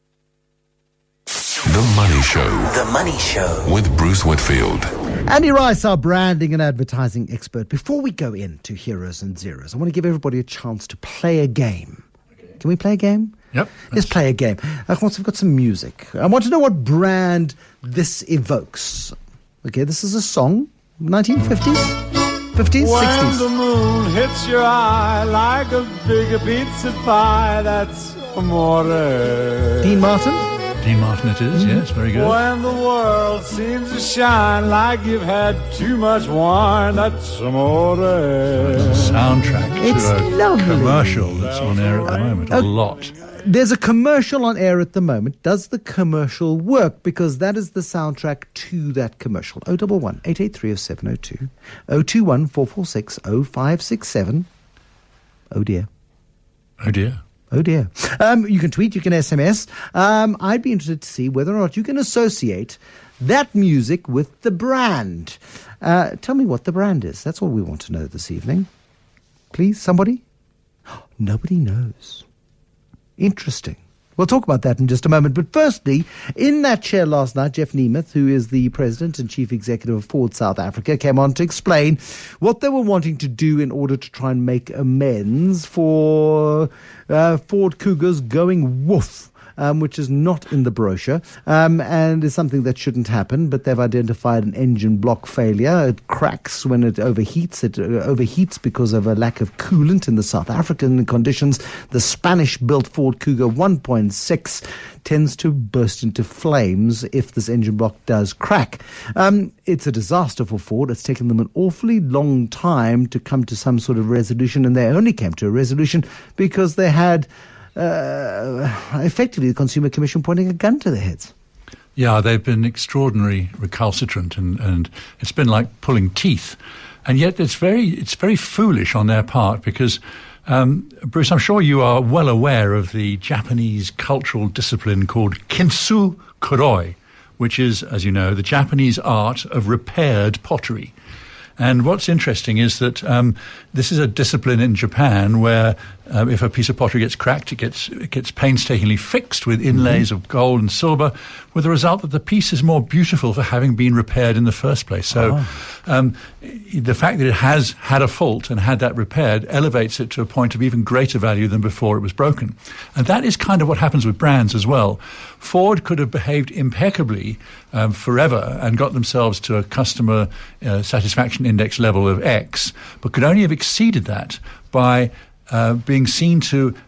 The Money Show. The Money Show. With Bruce Whitfield. Andy Rice, our branding and advertising expert. Before we go into Heroes and Zeros, I want to give everybody a chance to play a game. Can we play a game? Yep. Let's play a game. Of course, we've got some music. I want to know what brand this evokes. Okay, this is a song, nineteen fifties? fifties, when sixties? When the moon hits your eye like a big pizza pie, that's amore. Dean Martin? Dean Martin it is, yes, very good. When the world seems to shine like you've had too much wine, that's amore. It's a soundtrack it's to a lovely. commercial that's on air at the moment, a uh, lot. There's a commercial on air at the moment. Does the commercial work? Because that is the soundtrack to that commercial. oh one one, eight eight three, oh seven oh two, oh two one, four four six, oh five six seven. Oh dear. Oh dear. Oh dear. Um, you can tweet, you can S M S. Um, I'd be interested to see whether or not you can associate that music with the brand. Uh, tell me what the brand is. That's all we want to know this evening. Please, somebody? Nobody knows. Interesting. We'll talk about that in just a moment. But firstly, in that chair last night, Jeff Nemeth, who is the president and chief executive of Ford South Africa, came on to explain what they were wanting to do in order to try and make amends for uh, Ford Cougars going woof. Um, which is not in the brochure, um, and is something that shouldn't happen, but they've identified an engine block failure. It cracks when it overheats. It uh, overheats because of a lack of coolant in the South African conditions. The Spanish-built Ford Cougar one point six tends to burst into flames if this engine block does crack. Um, it's a disaster for Ford. It's taken them an awfully long time to come to some sort of resolution, and they only came to a resolution because they had Uh, effectively the Consumer Commission pointing a gun to their heads. Yeah, they've been extraordinarily recalcitrant, and, and it's been like pulling teeth. And yet it's very it's very foolish on their part, because, um, Bruce, I'm sure you are well aware of the Japanese cultural discipline called kintsu kuroi, which is, as you know, the Japanese art of repaired pottery. And what's interesting is that um, this is a discipline in Japan where um, if a piece of pottery gets cracked, it gets it gets painstakingly fixed with inlays mm-hmm. of gold and silver, with the result that the piece is more beautiful for having been repaired in the first place. So oh. um, the fact that it has had a fault and had that repaired elevates it to a point of even greater value than before it was broken. And that is kind of what happens with brands as well. Ford could have behaved impeccably um, forever and got themselves to a customer uh, satisfaction index level of X, but could only have exceeded that by uh, being seen to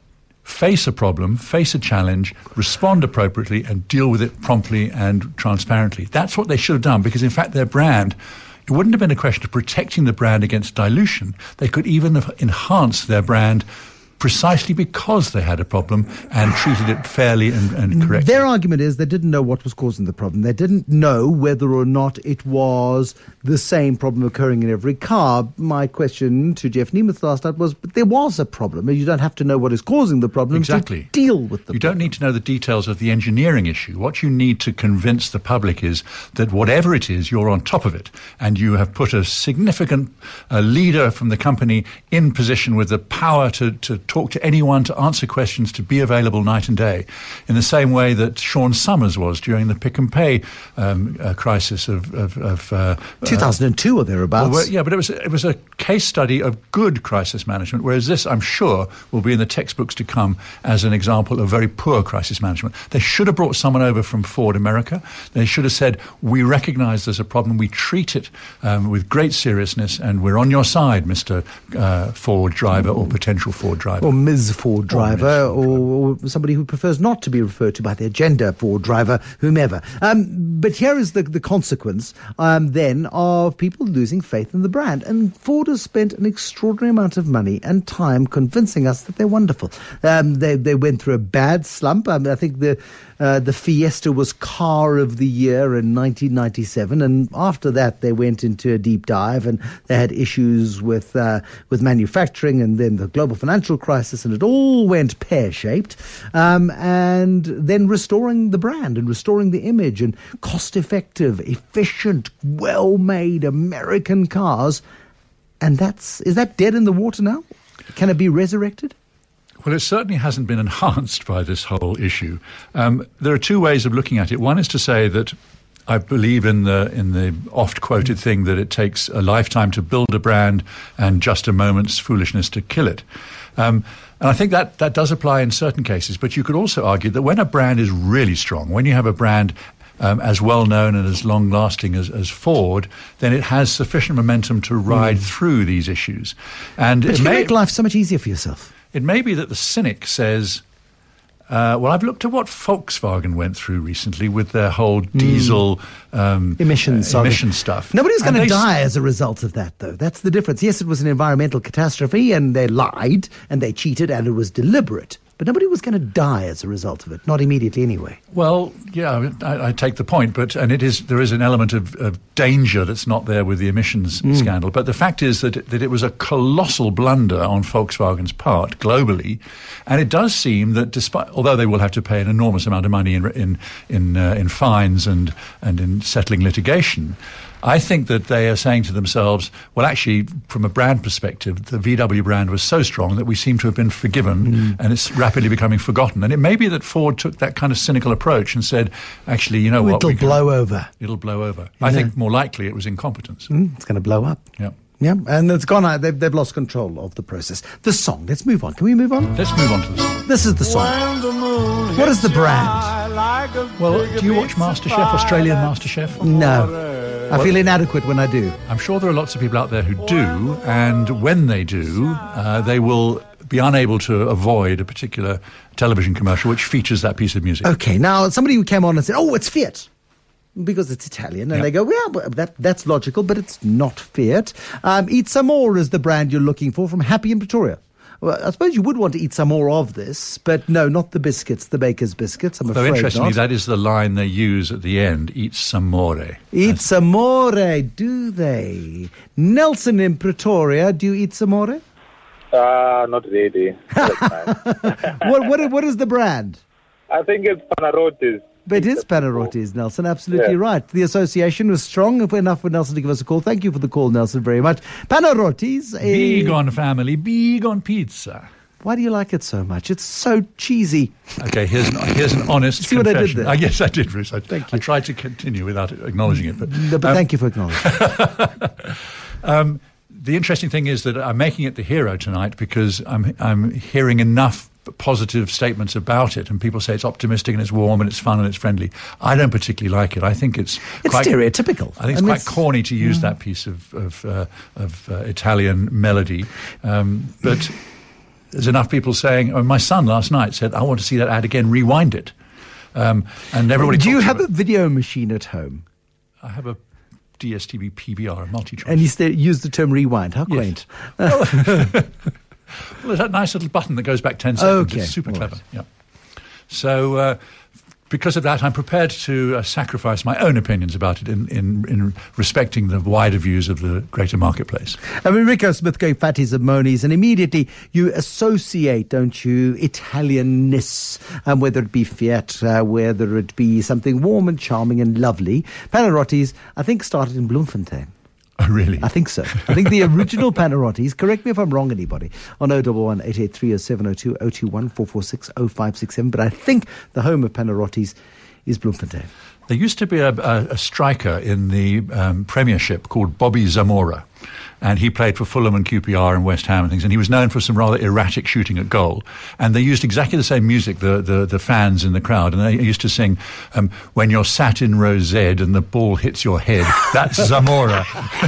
face a problem, face a challenge, respond appropriately, and deal with it promptly and transparently. That's what they should have done, because in fact their brand, it wouldn't have been a question of protecting the brand against dilution. They could even have enhanced their brand precisely because they had a problem and treated it fairly and, and correctly. Their argument is they didn't know what was causing the problem. They didn't know whether or not it was the same problem occurring in every car. My question to Jeff Nemeth last night was, but there was a problem. You don't have to know what is causing the problem exactly. to deal with the you problem. don't need to know the details of the engineering issue. What you need to convince the public is that whatever it is, you're on top of it, and you have put a significant uh, leader from the company in position with the power to, to talk to anyone, to answer questions, to be available night and day, in the same way that Sean Summers was during the Pick and Pay um, uh, crisis of, of, of uh, two thousand two or thereabouts. Well, yeah, but it was it was a case study of good crisis management, whereas this, I'm sure, will be in the textbooks to come as an example of very poor crisis management. They should have brought someone over from Ford America. They should have said, we recognize there's a problem, we treat it um, with great seriousness, and we're on your side, Mister Uh, Ford driver or potential Ford driver. Or Miz Ford driver, or, or, or somebody who prefers not to be referred to by their gender, Ford driver, whomever. Um, but here is the, the consequence um, then of people losing faith in the brand. And Ford has spent an extraordinary amount of money and time convincing us that they're wonderful. Um, they, they went through a bad slump. I, mean, I think the Uh, the Fiesta was car of the year in nineteen ninety-seven, and after that they went into a deep dive, and they had issues with uh, with manufacturing, and then the global financial crisis, and it all went pear-shaped. Um, and then restoring the brand and restoring the image and cost-effective, efficient, well-made American cars, and that's is that dead in the water now? Can it be resurrected? Well, it certainly hasn't been enhanced by this whole issue. Um, there are two ways of looking at it. One is to say that I believe in the in the oft-quoted thing that it takes a lifetime to build a brand and just a moment's foolishness to kill it. Um, and I think that, that does apply in certain cases. But you could also argue that when a brand is really strong, when you have a brand Um, as well-known and as long-lasting as, as Ford, then it has sufficient momentum to ride mm. through these issues. And but it you may make life so much easier for yourself. It may be that the cynic says, uh, well, I've looked at what Volkswagen went through recently with their whole diesel mm. um, emissions, uh, emission stuff. Nobody's going to die s- as a result of that, though. That's the difference. Yes, it was an environmental catastrophe, and they lied, and they cheated, and it was deliberate. But nobody was going to die as a result of it, not immediately anyway. Well, yeah, I, I take the point, but and it is there is an element of, of danger that's not there with the emissions mm. scandal. But the fact is that that it was a colossal blunder on Volkswagen's part globally, and it does seem that despite, although they will have to pay an enormous amount of money in in in, uh, in fines and and in settling litigation, I think that they are saying to themselves, well, actually, from a brand perspective, the V W brand was so strong that we seem to have been forgiven mm. and it's rapidly becoming forgotten. And it may be that Ford took that kind of cynical approach and said, actually, you know oh, what? It'll we can, blow over. It'll blow over. You I know. think more likely it was incompetence. Mm, it's going to blow up. Yeah. Yeah, and it's gone out. They've, they've lost control of the process. The song. Let's move on. Can we move on? Let's move on to the song. This is the song. What is the brand? Well, do you watch MasterChef, Australian MasterChef? No. I feel inadequate when I do. I'm sure there are lots of people out there who do, and when they do, uh, they will be unable to avoid a particular television commercial which features that piece of music. Okay, now somebody who came on and said, oh, it's Fiat, because it's Italian, and yep. they go, well, well, that that's logical, but it's not Fiat. Um, Eat Some More is the brand you're looking for from Happy in Pretoria. Well, I suppose you would want to eat some more of this, but no, not the biscuits, the baker's biscuits, I'm Though afraid interestingly, not. that is the line they use at the end, eat some more. Eat That's some more, do they? Nelson in Pretoria, do you eat some more? Uh, not really. what, what, what is the brand? I think it's Panarottis. But it is Panarottis, Nelson, absolutely yeah. right. The association was strong enough for Nelson to give us a call. Thank you for the call, Nelson, very much. Panarottis. Big on family, big on pizza. Why do you like it so much? It's so cheesy. Okay, here's an, here's an honest See confession. what I did there? I guess I did, Bruce. I, thank you. I tried to continue without acknowledging it. But, no, but um, thank you for acknowledging um, the interesting thing is that I'm making it the hero tonight because I'm I'm hearing enough positive statements about it, and people say it's optimistic and it's warm and it's fun and it's friendly. I don't particularly like it. I think it's it's quite, stereotypical. I think it's I mean, quite it's, corny to use yeah. that piece of of, uh, of uh, Italian melody, um, but there's enough people saying, oh, my son last night said, I want to see that ad again, rewind it. Um, and everybody Do you talks have about a video machine at home? I have a D S T V P B R, a multi-choice. And you st- use the term rewind. How Yes. quaint. Well, there's that nice little button that goes back ten seconds. Okay. It's super All clever. right. Yeah. So, uh, because of that, I'm prepared to uh, sacrifice my own opinions about it in, in, in respecting the wider views of the greater marketplace. I mean, Rico Smith going fatties and monies, and immediately you associate, don't you, Italianness, um, whether it be Fiat, uh, whether it be something warm and charming and lovely. Panarottis, I think, started in Bloemfontein. Oh, really? I think so. I think the original Panarottis, correct me if I'm wrong, anybody, on oh one one, eight eight three, oh seven oh two, oh two one, four four six, oh five six seven, but I think the home of Panarottis is Bloemfontein. There used to be a, a, a striker in the um, Premiership called Bobby Zamora, and he played for Fulham and Q P R and West Ham and things, and he was known for some rather erratic shooting at goal. And they used exactly the same music, the the, the fans in the crowd, and they used to sing, um, when you're sat in row Z and the ball hits your head, that's Zamora.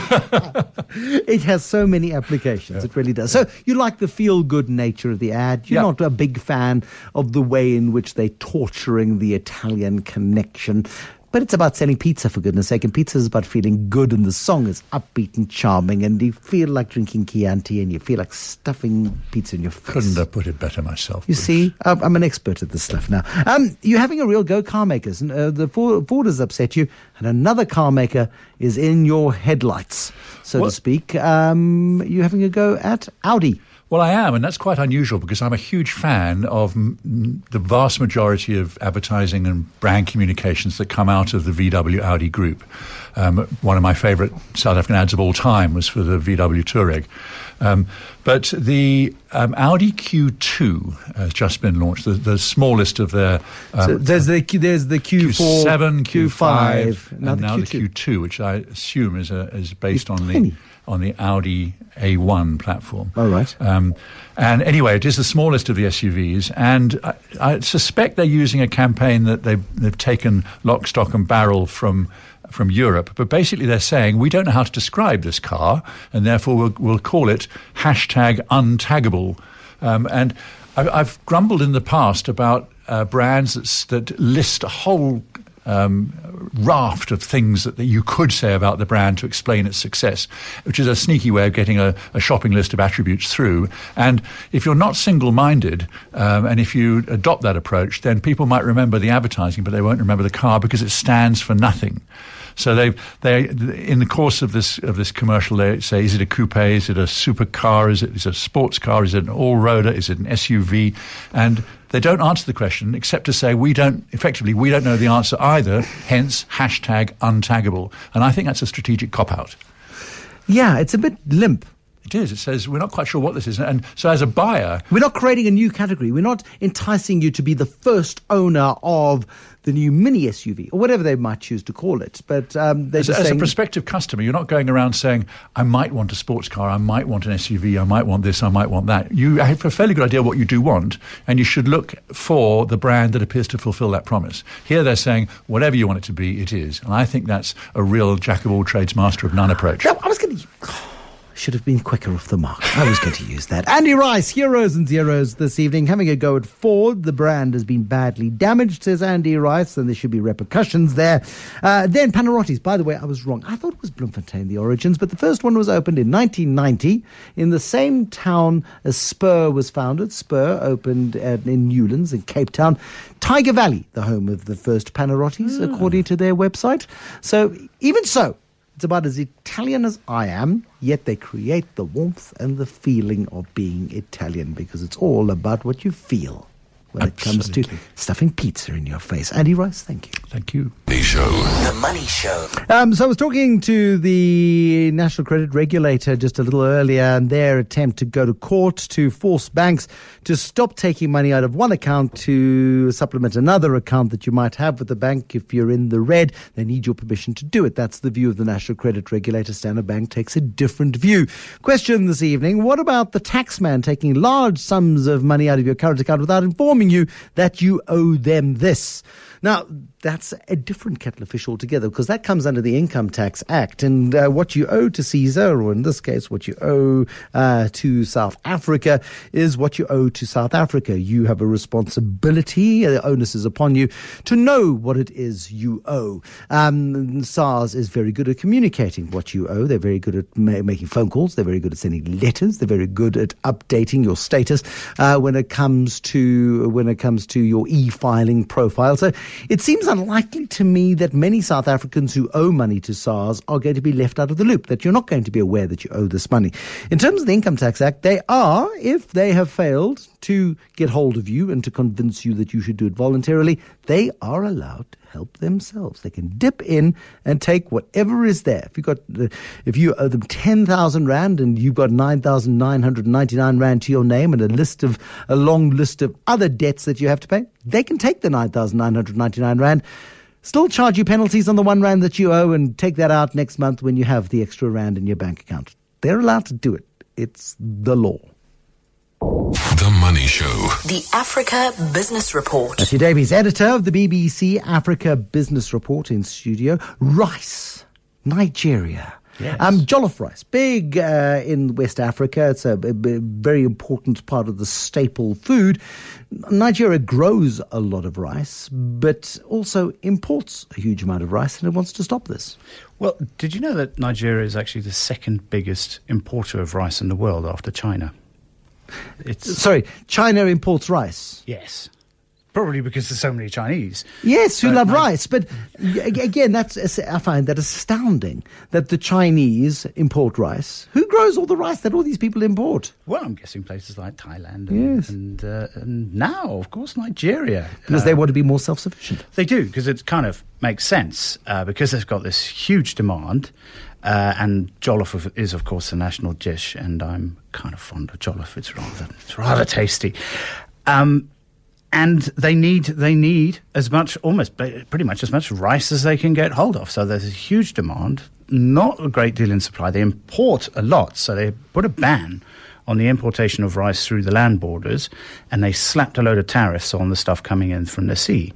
It has so many applications, yeah. It really does. So you like the feel-good nature of the ad. You're yeah. not a big fan of the way in which they're torturing the Italian connection. But it's about selling pizza, for goodness sake. And pizza is about feeling good, and the song is upbeat and charming, and you feel like drinking Chianti, and you feel like stuffing pizza in your face. Couldn't have put it better myself. You Bruce. see, I'm, I'm an expert at this stuff now. Um, you're having a real go, car makers. And, uh, the Ford, Ford has upset you, and another car maker is in your headlights, so What? to speak. Um, you're having a go at Audi. Well, I am, and that's quite unusual because I'm a huge fan of m- the vast majority of advertising and brand communications that come out of the V W Audi group. Um, one of my favourite South African ads of all time was for the V W Touareg. Um, but the um, Audi Q two has just been launched, the, the smallest of their... Um, so there's the there's the Q four, Q seven, Q five, Q five, and now Q two. the Q two, which I assume is, a, is based It's on tiny. the... on the Audi A one platform. Oh, right. Um, and anyway, it is the smallest of the S U Vs, and I, I suspect they're using a campaign that they've, they've taken lock, stock and barrel from from Europe. But basically they're saying, we don't know how to describe this car, and therefore we'll, we'll call it hashtag untaggable. Um, and I, I've grumbled in the past about uh, brands that's, that list a whole Um, raft of things that, that you could say about the brand to explain its success, which is a sneaky way of getting a, a shopping list of attributes through. And if you're not single-minded, um, and if you adopt that approach, then people might remember the advertising, but they won't remember the car because it stands for nothing. So they they in the course of this of this commercial, they say, is it a coupe? Is it a supercar? Is it is it a sports car? Is it an all-roader? Is it an S U V? And they don't answer the question except to say we don't, effectively, we don't know the answer either, hence hashtag untaggable. And I think that's a strategic cop-out. Yeah, it's a bit limp. It is. It says we're not quite sure what this is. And so as a buyer... We're not creating a new category. We're not enticing you to be the first owner of the new mini S U V, or whatever they might choose to call it. But um, they're as, just as saying, a prospective customer, you're not going around saying, I might want a sports car, I might want an S U V, I might want this, I might want that. You have a fairly good idea what you do want, and you should look for the brand that appears to fulfill that promise. Here they're saying, whatever you want it to be, it is. And I think that's a real jack-of-all-trades, master of none approach. I was going to... Should have been quicker off the mark. I was going to use that. Andy Rice, heroes and zeros this evening, having a go at Ford. The brand has been badly damaged, says Andy Rice, and there should be repercussions there. Uh, then Panarottis. By the way, I was wrong. I thought it was Bloemfontein, the origins, but the first one was opened in nineteen ninety in the same town as Spur was founded. Spur opened uh, in Newlands in Cape Town. Tiger Valley, the home of the first Panarottis, mm. according to their website. So even so, it's about as Italian as I am, yet they create the warmth and the feeling of being Italian, because it's all about what you feel when Absolutely. it comes to stuffing pizza in your face. Andy Rice, thank you. Thank you. Money Show. The Money Show. Um, so I was talking to the National Credit Regulator just a little earlier, and their attempt to go to court to force banks to stop taking money out of one account to supplement another account that you might have with the bank. If you're in the red, they need your permission to do it. That's the view of the National Credit Regulator. Standard Bank takes a different view. Question this evening, what about the taxman taking large sums of money out of your current account without informing informing you that you owe them this. Now, that's a different kettle of fish altogether, because that comes under the Income Tax Act. And uh, what you owe to Caesar, or in this case, what you owe uh, to South Africa, is what you owe to South Africa. You have a responsibility, the onus is upon you, to know what it is you owe. Um, SARS is very good at communicating what you owe. They're very good at ma- making phone calls. They're very good at sending letters. They're very good at updating your status uh, when it comes to when it comes to your e-filing profile. So it seems unlikely to me that many South Africans who owe money to SARS are going to be left out of the loop, that you're not going to be aware that you owe this money. In terms of the Income Tax Act, they are, if they have failed to get hold of you and to convince you that you should do it voluntarily, they are allowed to help themselves. They can dip in and take whatever is there. If you got, the, if you owe them ten thousand rand and you've got nine thousand nine hundred ninety-nine rand to your name and a list of a long list of other debts that you have to pay, they can take the nine thousand nine hundred ninety-nine rand, still charge you penalties on the one rand that you owe, and take that out next month when you have the extra rand in your bank account. They're allowed to do it. It's the law. The Money Show. The Africa Business Report. Matthew Davies, editor of the B B C Africa Business Report, in studio. Rice, Nigeria. Yes. Um, jollof rice, big uh, in West Africa. It's a, a, a very important part of the staple food. Nigeria grows a lot of rice, but also imports a huge amount of rice, and it wants to stop this. Well, did you know that Nigeria is actually the second biggest importer of rice in the world after China? It's Sorry, China imports rice. Yes. Probably because there's so many Chinese. Yes, who But love my- rice. But y- again, that's I find that astounding that the Chinese import rice. Who grows all the rice that all these people import? Well, I'm guessing places like Thailand and, Yes. and, uh, and now, of course, Nigeria. Because Uh, they want to be more self-sufficient. They do, because it kind of makes sense, uh, because they've got this huge demand. Uh, and jollof of- is, of course, the national dish, and I'm kind of fond of jollof. It's rather, it's rather tasty. Um, and they need they need as much, almost ba- pretty much as much rice as they can get hold of. So there's a huge demand, not a great deal in supply. They import a lot, so they put a ban on the importation of rice through the land borders, and they slapped a load of tariffs on the stuff coming in from the sea.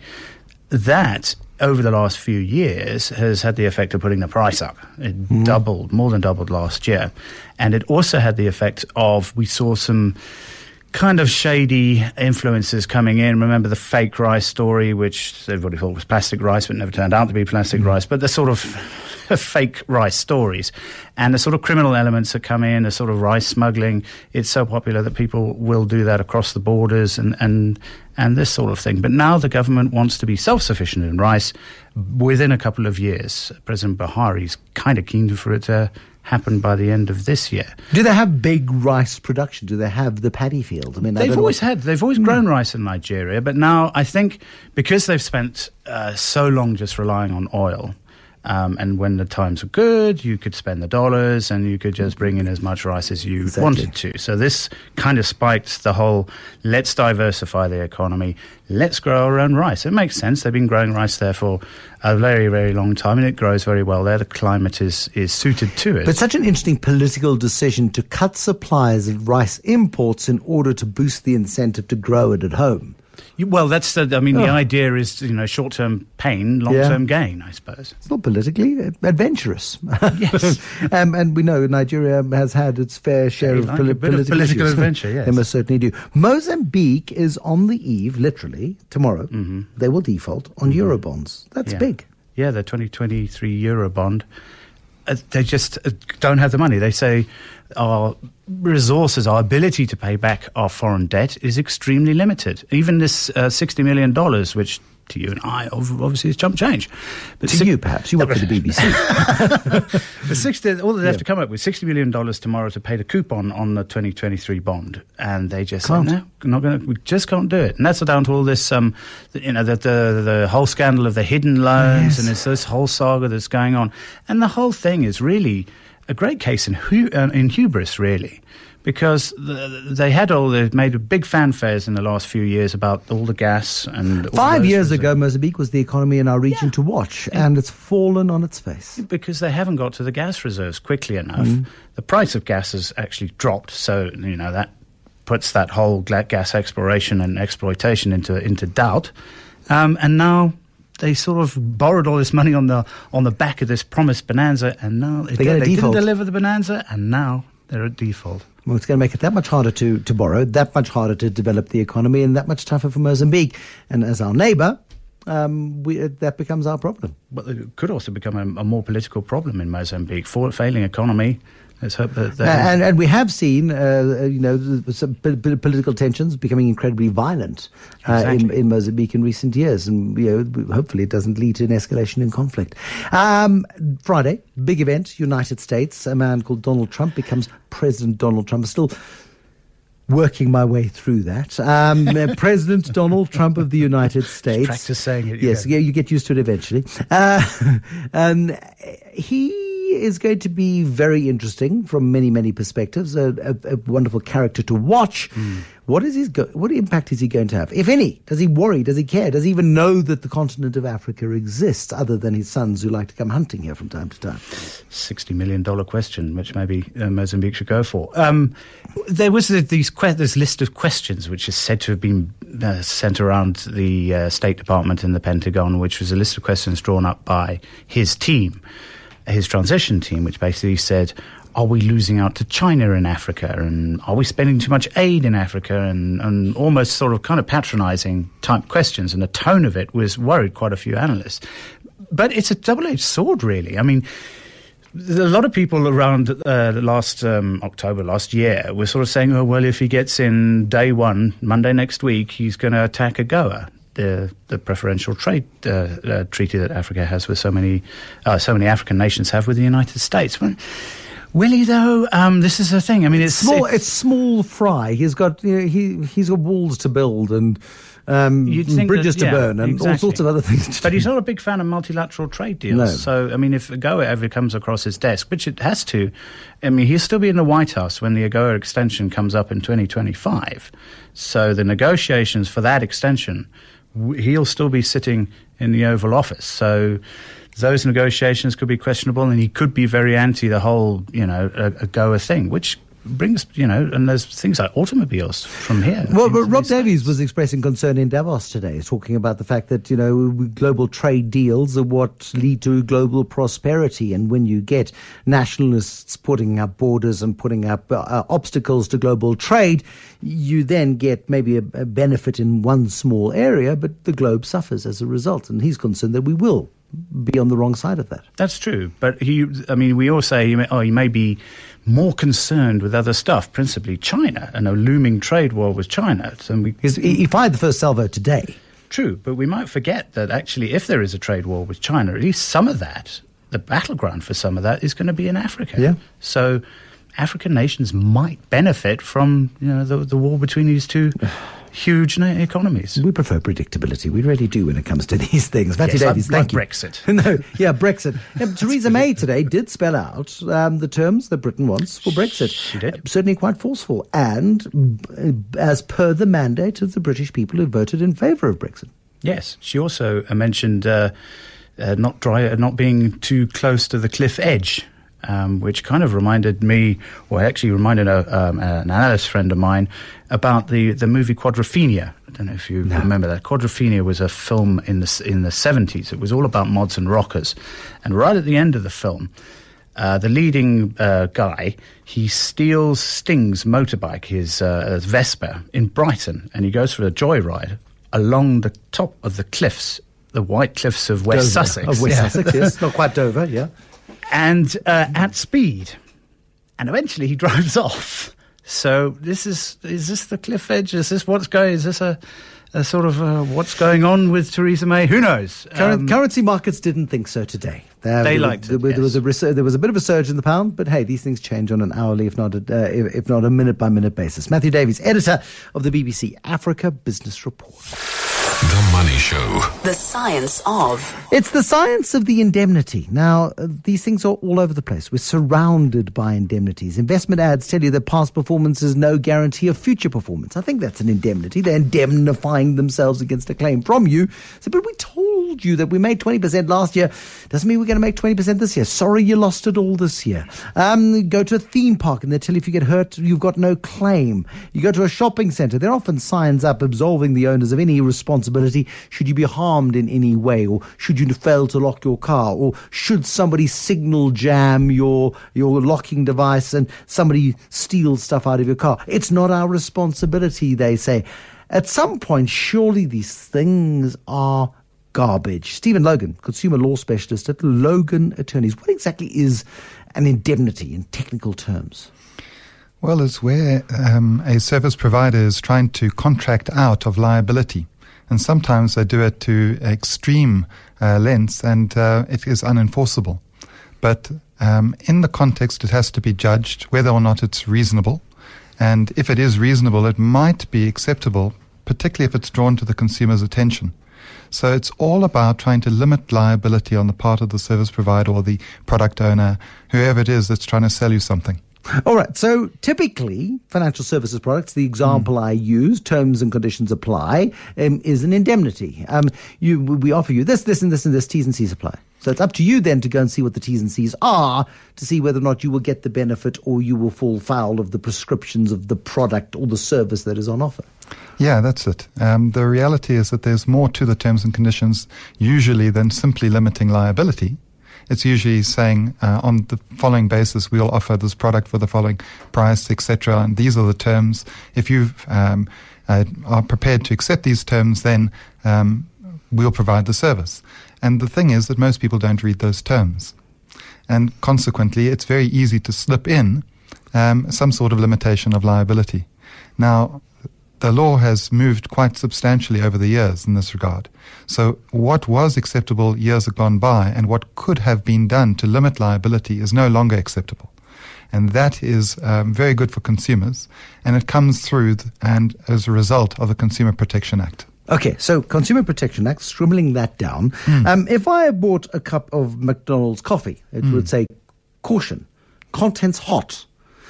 That, over the last few years, has had the effect of putting the price up. It Mm. doubled, more than doubled last year. And it also had the effect of, we saw some kind of shady influences coming in. Remember the fake rice story, which everybody thought was plastic rice, but never turned out to be plastic Mm. rice. But the sort of fake rice stories. And the sort of criminal elements that come in, the sort of rice smuggling. It's so popular that people will do that across the borders and, and, and this sort of thing. But now the government wants to be self-sufficient in rice within a couple of years. President Buhari's kind of keen for it to happen by the end of this year. Do they have big rice production? Do they have the paddy field? I mean, I They've don't always know what- had, they've always grown rice in Nigeria, but now I think because they've spent uh, so long just relying on oil, um, and when the times were good, you could spend the dollars and you could just bring in as much rice as you Exactly. wanted to. So this kind of spiked the whole, let's diversify the economy, let's grow our own rice. It makes sense. They've been growing rice there for a very, very long time, and it grows very well there. The climate is, is suited to it. But such an interesting political decision to cut supplies of rice imports in order to boost the incentive to grow it at home. You- Well, that's the, I mean, the Oh. idea is, you know, short-term pain, long-term gain, I suppose. It's not politically uh, adventurous. Yes. um, and we know Nigeria has had its fair share They of like poli- a bit of political, political issues. adventure, yes. They most certainly do. Mozambique is on the eve, literally, tomorrow. Mm-hmm. They will default on Eurobonds. That's Yeah. big. Yeah, the twenty twenty-three Euro bond. Uh, they just uh, don't have the money. They say our resources, our ability to pay back our foreign debt is extremely limited. Even this uh, sixty million dollars, which to you and I ov- obviously is chump change. But To si- you, perhaps. You work for the B B C. The sixty, all they have Yeah. to come up with sixty million dollars tomorrow to pay the coupon on the twenty twenty-three bond, and they just Can't. say, no, we're not going to. We just can't do it, and that's down to all this, um, the, you know, the, the the whole scandal of the hidden loans, Yes. and it's this whole saga that's going on, and the whole thing is really a great case in hu- uh, in hubris, really. Because the, they had all, they've made big fanfares in the last few years about all the gas and all Five those years reserves. ago, Mozambique was the economy in our region to watch, and it's fallen on its face. Because they haven't got to the gas reserves quickly enough. Mm. The price of gas has actually dropped, so, you know, that puts that whole gla- gas exploration and exploitation into into doubt. Um, and now they sort of borrowed all this money on the on the back of this promised bonanza, and now it, They they, get a they didn't default. deliver the bonanza, and now they're at default. Well, it's going to make it that much harder to, to borrow, that much harder to develop the economy, and that much tougher for Mozambique. And as our neighbour, um, we, uh, that becomes our problem. But it could also become a, a more political problem in Mozambique. For failing economy, let's hope that... Uh, and and we have seen, uh, you know, some p- p- political tensions becoming incredibly violent uh, in, Exactly. in Mozambique in recent years, and you know, hopefully it doesn't lead to an escalation in conflict. Um, Friday, big event, United States. A man called Donald Trump becomes President Donald Trump. I'm still working my way through that. Um, uh, President Donald Trump of the United States. practice saying it, you Yes, go. yeah, you get used to it eventually. Uh, and he is going to be very interesting from many, many perspectives. A, a, a wonderful character to watch. Mm. What is his go- what impact is he going to have, if any? Does he worry? Does he care? Does he even know that the continent of Africa exists, other than his sons who like to come hunting here from time to time? sixty million dollars question, which maybe uh, Mozambique should go for. Um, there was the, these que- this list of questions which is said to have been uh, sent around the uh, State Department and the Pentagon, which was a list of questions drawn up by his team, his transition team, which basically said, are we losing out to China in Africa? And are we spending too much aid in Africa? And, and almost sort of kind of patronizing type questions. And the tone of it was worried quite a few analysts. But it's a double-edged sword, really. I mean, a lot of people around uh, last um, October, last year, were sort of saying, oh, well, if he gets in day one, Monday next week, he's going to attack AGOA, the the preferential trade uh, uh, treaty that Africa has with so many, uh, so many African nations have with the United States. Well, will he, though? Um, this is the thing. I mean, it's... Small, it's it's small fry. He's got you know, he he's got walls to build and um, You'd think bridges that- to yeah, burn and all exactly. sorts of other things to But do. he's not a big fan of multilateral trade deals. No. So, I mean, if AGOA ever comes across his desk, which it has to, I mean, he'll still be in the White House when the AGOA extension comes up in twenty twenty-five. So the negotiations for that extension, w- he'll still be sitting in the Oval Office. So those negotiations could be questionable, and he could be very anti the whole, you know, AGOA thing, which brings, you know, and there's things like automobiles from here. Well, into but Rob these Davies states. was expressing concern in Davos today, talking about the fact that, you know, global trade deals are what lead to global prosperity. And when you get nationalists putting up borders and putting up uh, obstacles to global trade, you then get maybe a, a benefit in one small area, but the globe suffers as a result. And he's concerned that we will be on the wrong side of that. That's true, but he, I mean, we all say, he may, oh, he may be more concerned with other stuff, principally China, and a looming trade war with China. So we, He's, he he fired the first salvo today. true, but we might forget that actually if there is a trade war with China, at least some of that, the battleground for some of that is going to be in Africa. Yeah. So African nations might benefit from, you know, the, the war between these two huge na- economies. We prefer predictability. We really do when it comes to these things. Matthew Yes, Davies, like- thank you. like Brexit. no, yeah, Brexit. Yeah, Theresa May today did spell out um, the terms that Britain wants for Brexit. She did. Uh, certainly quite forceful. And uh, as per the mandate of the British people who voted in favour of Brexit. Yes, she also uh, mentioned uh, uh, not dry, uh, not being too close to the cliff edge, um, which kind of reminded me, or actually reminded a, um, an analyst friend of mine about the, the movie Quadrophenia. I don't know if you No. remember that. Quadrophenia was a film in the s- in the seventies. It was all about mods and rockers, and right at the end of the film, Uh, the leading uh, guy, he steals Sting's motorbike, his uh, Vespa, in Brighton, and he goes for a joyride along the top of the cliffs, the white cliffs of West Dover. Sussex. Of West Yeah. Sussex, yes. Not quite Dover, yeah. And uh, at speed. And eventually he drives off. So this is, is this the cliff edge? Is this what's going, is this a, a sort of uh, what's going on with Theresa May? Who knows? Curren- Um, currency markets didn't think so today. There, They there, liked there, it, there was a yes. res- there was a bit of a surge in the pound, but hey, these things change on an hourly, if not a, uh, if, if not a minute by minute basis. Matthew Davies, editor of the B B C Africa Business Report. The Money Show. The science of. It's the science of the indemnity. Now, uh, these things are all over the place. We're surrounded by indemnities. Investment ads tell you that past performance is no guarantee of future performance. I think that's an indemnity. They're indemnifying themselves against a claim from you. So, but we told you that we made twenty percent last year. Doesn't mean we're going to make twenty percent this year. Sorry you lost it all this year. Um, go to a theme park and they tell you if you get hurt, you've got no claim. You go to a shopping centre, there are often signs up absolving the owners of any responsibility should you be harmed in any way, or should you fail to lock your car, or should somebody signal jam your your locking device and somebody steals stuff out of your car. It's not our responsibility, they say. At some point, surely these things are garbage. Stephen Logan, consumer law specialist at Logan Attorneys. What exactly is an indemnity in technical terms? Well, it's where um, a service provider is trying to contract out of liability. And sometimes they do it to extreme uh, lengths, and uh, it is unenforceable. But um, in the context, it has to be judged whether or not it's reasonable. And if it is reasonable, it might be acceptable, particularly if it's drawn to the consumer's attention. So it's all about trying to limit liability on the part of the service provider or the product owner, whoever it is that's trying to sell you something. All right. So typically, financial services products, the example mm. I use, terms and conditions apply, um, is an indemnity. Um, you, we offer you this, this, and this, and this, T's and C's apply. So it's up to you then to go and see what the T's and C's are to see whether or not you will get the benefit or you will fall foul of the prescriptions of the product or the service that is on offer. Yeah, that's it. Um, the reality is that there's more to the terms and conditions usually than simply limiting liability. It's usually saying uh, on the following basis, we'll offer this product for the following price, et cetera. And these are the terms. If you um, uh, are prepared to accept these terms, then um, we'll provide the service. And the thing is that most people don't read those terms. And consequently, it's very easy to slip in um, some sort of limitation of liability. Now, the law has moved quite substantially over the years in this regard. So what was acceptable years gone by and what could have been done to limit liability is no longer acceptable. And that is um, very good for consumers, and it comes through th- and as a result of the Consumer Protection Act. Okay, so Consumer Protection Act, scribbling that down. Mm. Um, if I bought a cup of McDonald's coffee, it mm. would say, caution, contents hot,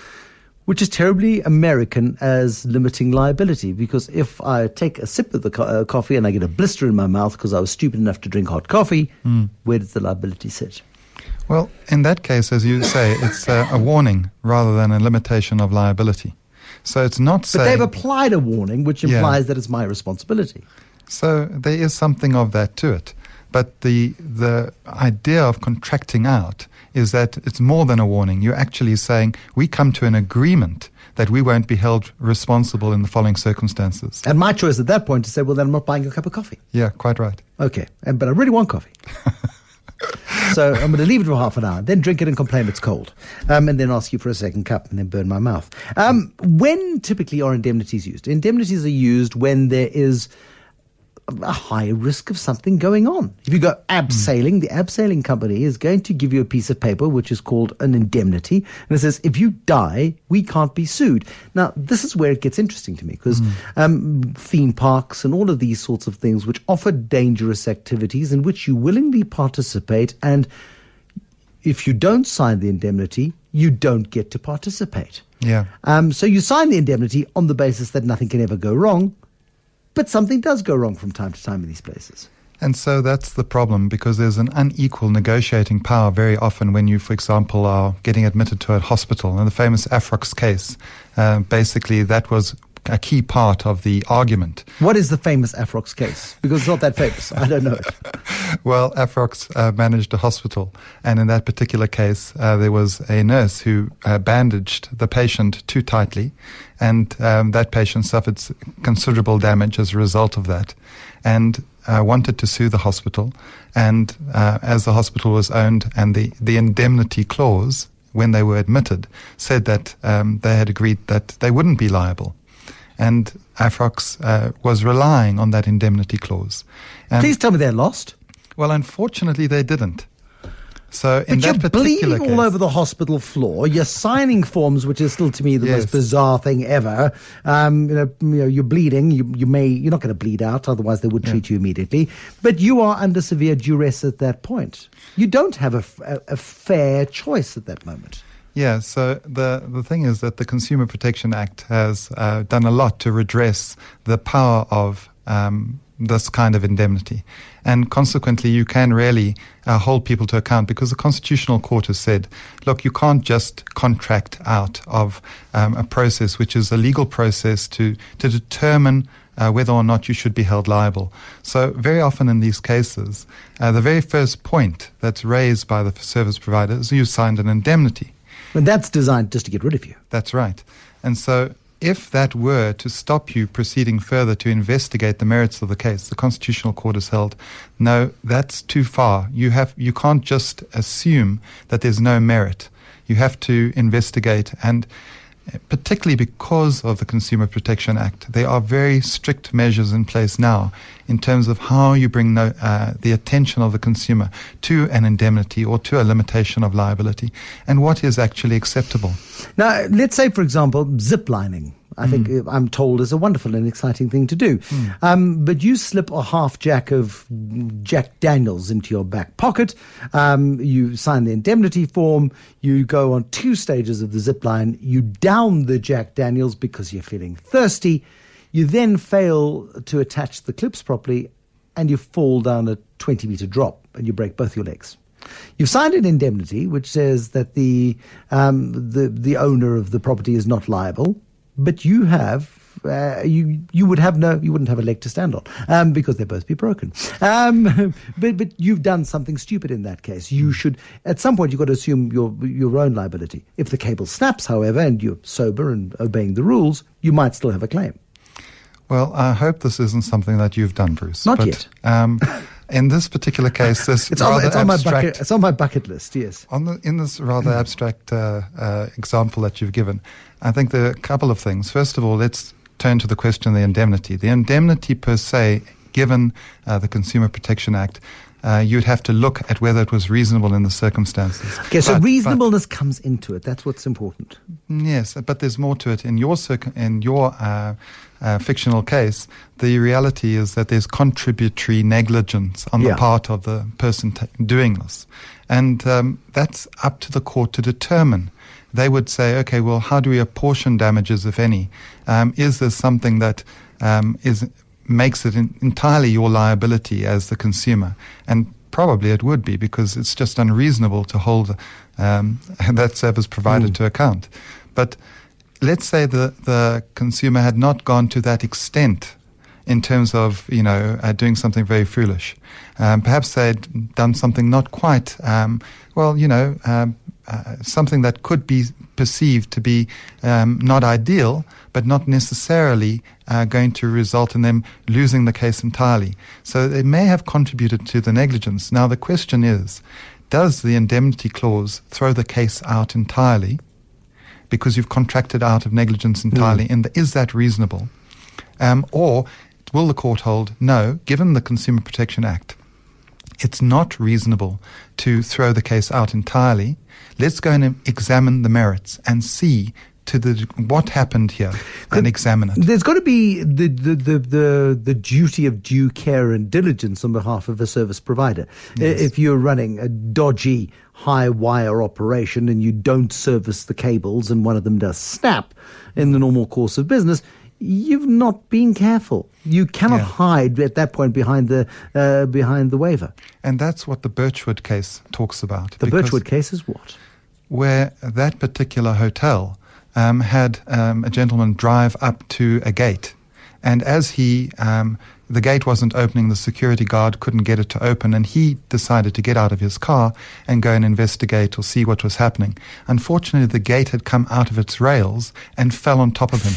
which is terribly American as limiting liability, because if I take a sip of the co- uh, coffee and I get a blister in my mouth because I was stupid enough to drink hot coffee, mm. where does the liability sit? Well, in that case, as you say, it's uh, a warning rather than a limitation of liability. So it's not saying... But they've applied a warning, which implies yeah. that it's my responsibility. So there is something of that to it. But the the idea of contracting out is that it's more than a warning. You're actually saying we come to an agreement that we won't be held responsible in the following circumstances. And my choice at that point to say, well, then I'm not buying a cup of coffee. Yeah, quite right. Okay, and, but I really want coffee. So I'm going to leave it for half an hour, then drink it and complain it's cold, um, and then ask you for a second cup and then burn my mouth. Um, when typically are indemnities used? Indemnities are used when there is a high risk of something going on. If you go abseiling, mm. the abseiling company is going to give you a piece of paper which is called an indemnity, and it says, if you die, we can't be sued. Now, this is where it gets interesting to me, because mm. um, theme parks and all of these sorts of things which offer dangerous activities in which you willingly participate, and if you don't sign the indemnity, you don't get to participate. Yeah. Um, so you sign the indemnity on the basis that nothing can ever go wrong, but something does go wrong from time to time in these places. And so that's the problem, because there's an unequal negotiating power very often when you, for example, are getting admitted to a hospital. In the famous Afrox case, uh, basically that was a key part of the argument. What is the famous Afrox case? Because it's not that famous. I don't know it. Well, Afrox uh, managed a hospital, and in that particular case, uh, there was a nurse who uh, bandaged the patient too tightly, and um, that patient suffered considerable damage as a result of that, and uh, wanted to sue the hospital. And uh, as the hospital was owned, and the, the indemnity clause, when they were admitted, said that um, they had agreed that they wouldn't be liable. And Afrox uh, was relying on that indemnity clause. And please tell me they're lost. Well, unfortunately, they didn't. So in but that you're particular bleeding case, all over the hospital floor. You're signing forms, which is still to me the Yes. most bizarre thing ever. Um, you know, you know, you're bleeding. You, you may, you're not going to bleed out, otherwise they would treat you immediately. But you are under severe duress at that point. You don't have a, f- a- a fair choice at that moment. Yeah, so the, the thing is that the Consumer Protection Act has uh, done a lot to redress the power of um, this kind of indemnity. And consequently, you can really uh, hold people to account because the Constitutional Court has said, look, you can't just contract out of um, a process which is a legal process to, to determine uh, whether or not you should be held liable. So very often in these cases, uh, the very first point that's raised by the service provider is you signed an indemnity. And that's designed just to get rid of you. That's right. And so if that were to stop you proceeding further to investigate the merits of the case, the Constitutional Court has held, no, that's too far. You have, you can't just assume that there's no merit. You have to investigate, and particularly because of the Consumer Protection Act, there are very strict measures in place now in terms of how you bring no, uh, the attention of the consumer to an indemnity or to a limitation of liability and what is actually acceptable. Now, let's say, for example, ziplining. I think uh, I'm told is a wonderful and exciting thing to do. Mm. Um, but you slip a half jack of Jack Daniels into your back pocket. Um, you sign the indemnity form. You go on two stages of the zip line. You down the Jack Daniels because you're feeling thirsty. You then fail to attach the clips properly and you fall down a twenty meter drop and you break both your legs. You've signed an indemnity which says that the um, the the owner of the property is not liable. But you have, uh, you you would have no, you wouldn't have a leg to stand on um, because they'd both be broken. Um, but but you've done something stupid in that case. You should, at some point, you've got to assume your your own liability. If the cable snaps, however, and you're sober and obeying the rules, you might still have a claim. Well, I hope this isn't something that you've done, Bruce. Not but, yet. Um, in this particular case, this It's rather on, it's on my abstract. bucket. It's on my bucket list. Yes. On the, in this rather abstract uh, uh, example that you've given, I think there are a couple of things. First of all, let's turn to the question of the indemnity. The indemnity per se, given uh, the Consumer Protection Act, uh, you'd have to look at whether it was reasonable in the circumstances. Okay, so But- reasonableness comes into it. That's what's important. but- yes, but there's more to it. In your circ- in your uh, uh, fictional case, the reality is that there's contributory negligence on Yeah. the part of the person t- doing this, and um, that's up to the court to determine. They would say, okay, well, how do we apportion damages, if any? Um, is there something that um, is makes it in, entirely your liability as the consumer? And probably it would be, because it's just unreasonable to hold um, that service provider Mm. to account. But let's say the, the consumer had not gone to that extent in terms of, you know, uh, doing something very foolish. Um, perhaps they'd done something not quite, um, well, you know, um, uh, something that could be perceived to be um, not ideal, but not necessarily uh, going to result in them losing the case entirely. So they may have contributed to the negligence. Now the question is, does the indemnity clause throw the case out entirely because you've contracted out of negligence entirely? And is that reasonable? Um, or will the court hold, no, given the Consumer Protection Act, it's not reasonable to throw the case out entirely. Let's go and examine the merits and see to the what happened here and examine it. There's got to be the, the, the, the, the duty of due care and diligence on behalf of a service provider. Yes. If you're running a dodgy high wire operation and you don't service the cables and one of them does snap in the normal course of business, you've not been careful. You cannot Yeah. hide at that point behind the uh, behind the waiver. And that's what the Birchwood case talks about. The because Birchwood case is what? Where that particular hotel um, had um, a gentleman drive up to a gate. And as he, um, the gate wasn't opening, the security guard couldn't get it to open, and he decided to get out of his car and go and investigate or see what was happening. Unfortunately, the gate had come out of its rails and fell on top of him.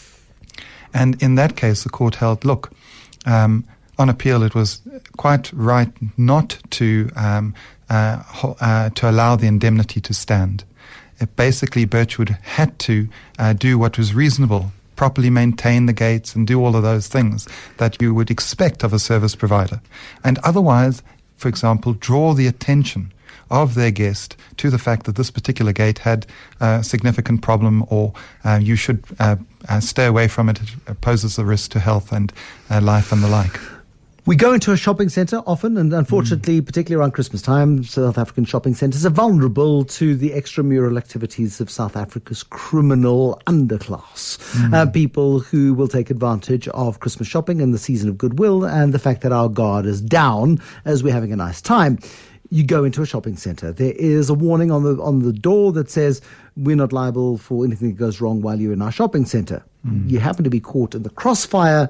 And in that case, the court held, look, um, on appeal, it was quite right not to um, uh, ho- uh, to allow the indemnity to stand. It basically, Birchwood had to uh, do what was reasonable, properly maintain the gates and do all of those things that you would expect of a service provider. And otherwise, for example, draw the attention of their guest to the fact that this particular gate had a significant problem, or uh, you should uh, uh, stay away from it. It poses a risk to health and uh, life and the like. We go into a shopping centre often, and unfortunately, mm. particularly around Christmas time, South African shopping centres are vulnerable to the extramural activities of South Africa's criminal underclass. Mm. Uh, people who will take advantage of Christmas shopping and the season of goodwill and the fact that our guard is down as we're having a nice time. You go into a shopping centre. There is a warning on the on the door that says we're not liable for anything that goes wrong while you're in our shopping centre. Mm. You happen to be caught in the crossfire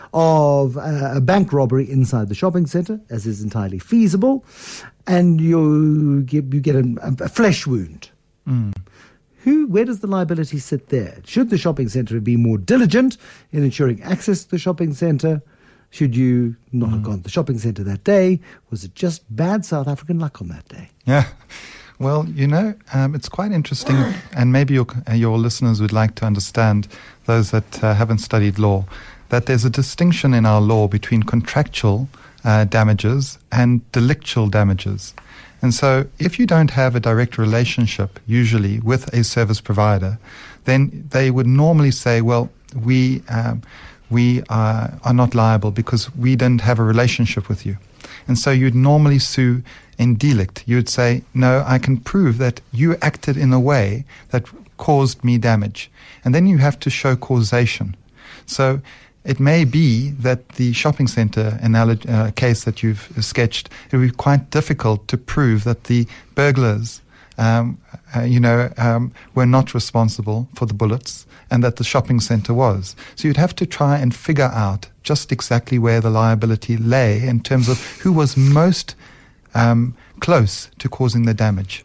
of uh, a bank robbery inside the shopping centre, as is entirely feasible, and you get, you get a, a flesh wound. Mm. Who, where does the liability sit there? Should the shopping centre be more diligent in ensuring access to the shopping centre? Should you not mm. have gone to the shopping centre that day? Was it just bad South African luck on that day? Yeah. Well, you know, um, it's quite interesting, and maybe your, uh, your listeners would like to understand, those that uh, haven't studied law, that there's a distinction in our law between contractual uh, damages and delictual damages. And so if you don't have a direct relationship, usually, with a service provider, then they would normally say, well, we um, we are, are not liable because we didn't have a relationship with you. And so you'd normally sue in delict. You would say, no, I can prove that you acted in a way that caused me damage. And then you have to show causation. So it may be that the shopping centre analog- uh, case that you've sketched, it would be quite difficult to prove that the burglars, um, uh, you know, um, were not responsible for the bullets and that the shopping centre was. So you'd have to try and figure out just exactly where the liability lay in terms of who was most um, close to causing the damage.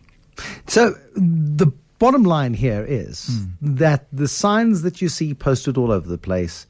So the bottom line here is mm. that the signs that you see posted all over the place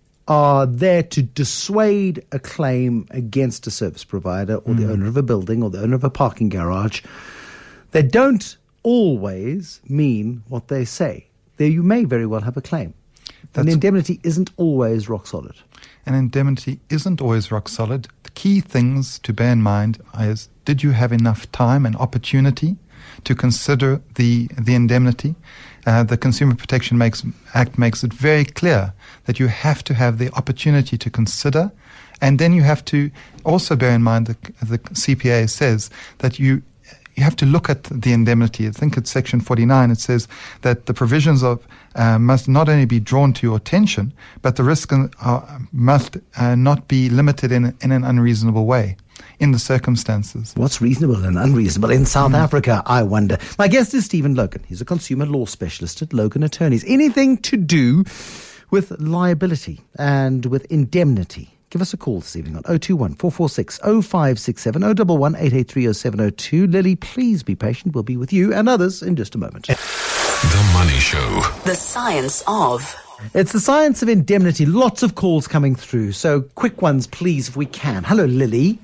are there to dissuade a claim against a service provider or mm. the owner of a building or the owner of a parking garage. They don't always mean what they say. There you may very well have a claim. That's, an indemnity isn't always rock solid. An indemnity isn't always rock solid. The key things to bear in mind is, did you have enough time and opportunity to consider the the indemnity? Uh, the Consumer Protection makes, Act makes it very clear that you have to have the opportunity to consider, and then you have to also bear in mind that the C P A says that you you have to look at the indemnity. I think it's Section forty-nine. It says that the provisions of uh, must not only be drawn to your attention, but the risk uh, must uh, not be limited in in an unreasonable way in the circumstances. What's reasonable and unreasonable in South mm. Africa, I wonder? My guest is Stephen Logan. He's a consumer law specialist at Logan Attorneys. Anything to do with liability and with indemnity, give us a call this evening on oh two one, four four six, oh five six seven, oh one one, eight eight three, oh seven oh two. Lily, please be patient. We'll be with you and others in just a moment. The Money Show. The science of... It's the science of indemnity. Lots of calls coming through. So quick ones, please, if we can. Hello, Lily.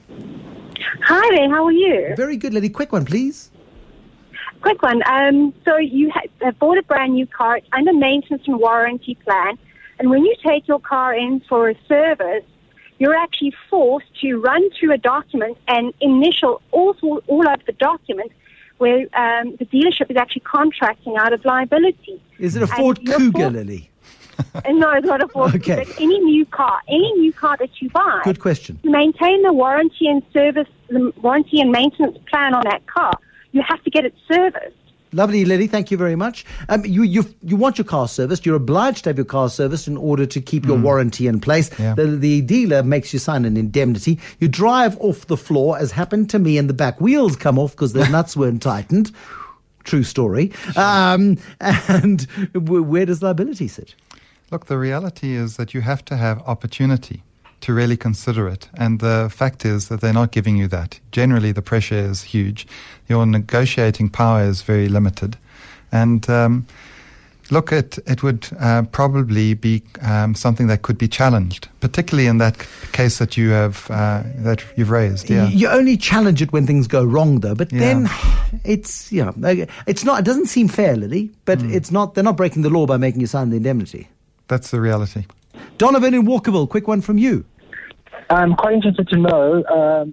Hi there, how are you? Very good, Lily. Quick one, please. Quick one. Um, so you ha- have bought a brand new car. It's under maintenance and warranty plan. And when you take your car in for a service, you're actually forced to run through a document and initial all, all of the document where um, the dealership is actually contracting out of liability. Is it a Ford Cougar, Lily? No, it's not a Ford okay. Cougar. Any new car, any new car that you buy. Good question. To maintain the warranty and service, the warranty and maintenance plan on that car, you have to get it serviced. Lovely, Lily. Thank you very much. Um, you you you want your car serviced. You're obliged to have your car serviced in order to keep your mm. warranty in place. Yeah. The, the dealer makes you sign an indemnity. You drive off the floor, as happened to me, and the back wheels come off because the nuts weren't tightened. True story. Um, and w- where does liability sit? Look, the reality is that you have to have opportunity to really consider it. And the fact is that they're not giving you that. Generally, the pressure is huge. Your negotiating power is very limited. And um, look, it, it would uh, probably be um, something that could be challenged, particularly in that case that you have uh, that you've raised. Yeah. You only challenge it when things go wrong, though. But yeah. then it's you know it's not. It doesn't seem fair, Lily. But mm. it's not. They're not breaking the law by making you sign the indemnity. That's the reality. Donovan in Walkerville, quick one from you. I'm quite interested to know, um,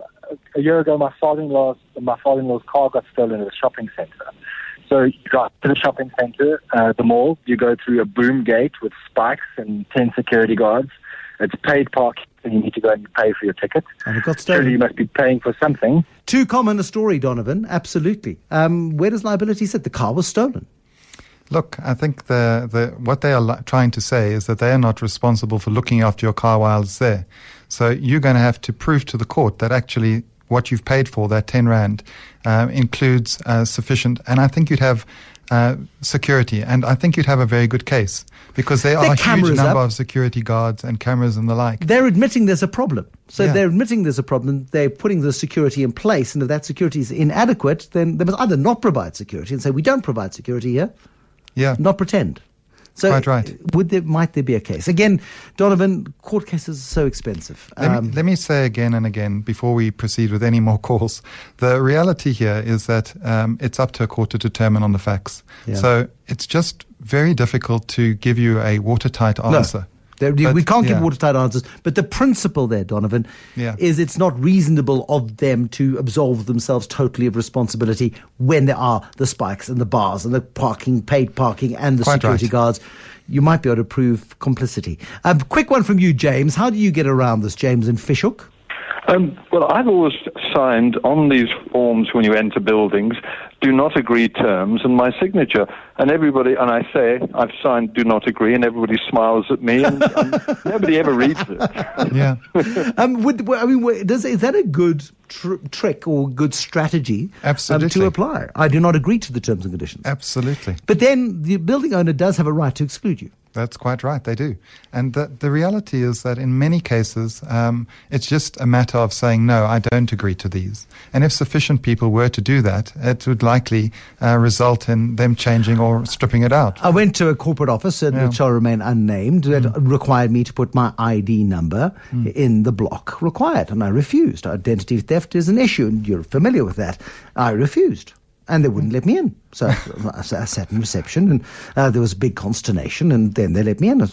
a year ago, my father-in-law's my father-in-law's car got stolen at a shopping centre. So you drive to the shopping centre, uh, the mall. You go through a boom gate with spikes and ten security guards. It's paid parking, and you need to go and pay for your ticket. And it got stolen. Surely you must be paying for something. Too common a story, Donovan. Absolutely. Um, where does liability sit? The car was stolen. Look, I think the, the what they are li- trying to say is that they are not responsible for looking after your car while it's there. So you're going to have to prove to the court that actually what you've paid for, that ten rand, uh, includes uh, sufficient. And I think you'd have uh, security. And I think you'd have a very good case because there are a huge number up. of security guards and cameras and the like. They're admitting there's a problem. So Yeah. they're admitting there's a problem. They're putting the security in place. And if that security is inadequate, then they must either not provide security and say, we don't provide security here. Yeah. Not pretend. So Quite right. Would there, might there be a case? Again, Donovan, court cases are so expensive. Let, Um, me, let me say again and again before we proceed with any more calls, the reality here is that um, it's up to a court to determine on the facts. Yeah. So it's just very difficult to give you a watertight answer. No. There- But, we can't give yeah. watertight answers. But the principle there, Donovan, Yeah. is it's not reasonable of them to absolve themselves totally of responsibility when there are the spikes and the bars and the parking, paid parking and the Quite security right. guards. You might be able to prove complicity. A um, quick one from you, James. How do you get around this, James in Fishhook? Um, well, I've always signed on these forms when you enter buildings, do not agree terms, and my signature. And everybody, and I say, I've signed do not agree, and everybody smiles at me, and, and nobody ever reads it. Yeah. um, would, I mean, would- does, is that a good tr- trick or good strategy um, Absolutely. to apply? I do not agree to the terms and conditions. Absolutely. But then the building owner does have a right to exclude you. That's quite right, they do. And the, the reality is that in many cases, um, it's just a matter of saying, no, I don't agree to these. And if sufficient people were to do that, it would likely uh, result in them changing or stripping it out. I went to a corporate office, uh, Yeah. which shall remain unnamed, that required me to put my I D number in the block required, and I refused. Identity theft is an issue, and you're familiar with that. I refused. And they wouldn't let me in. So I I sat in reception, and uh, there was a big consternation, and then they let me in.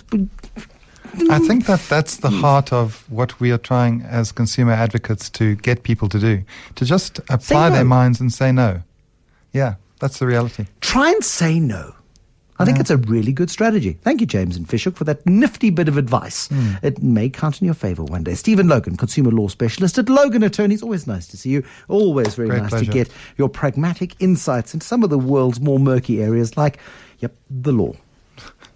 I think that that's the heart of what we are trying as consumer advocates to get people to do, to just apply no. their minds and say no. Yeah, that's the reality. Try and say no. I think it's a really good strategy. Thank you, James and Fishhook, for that nifty bit of advice. Mm. It may count in your favor one day. Stephen Logan, consumer law specialist at Logan Attorneys. Always nice to see you. Always very Great nice pleasure. to get your pragmatic insights into some of the world's more murky areas like, yep, the law.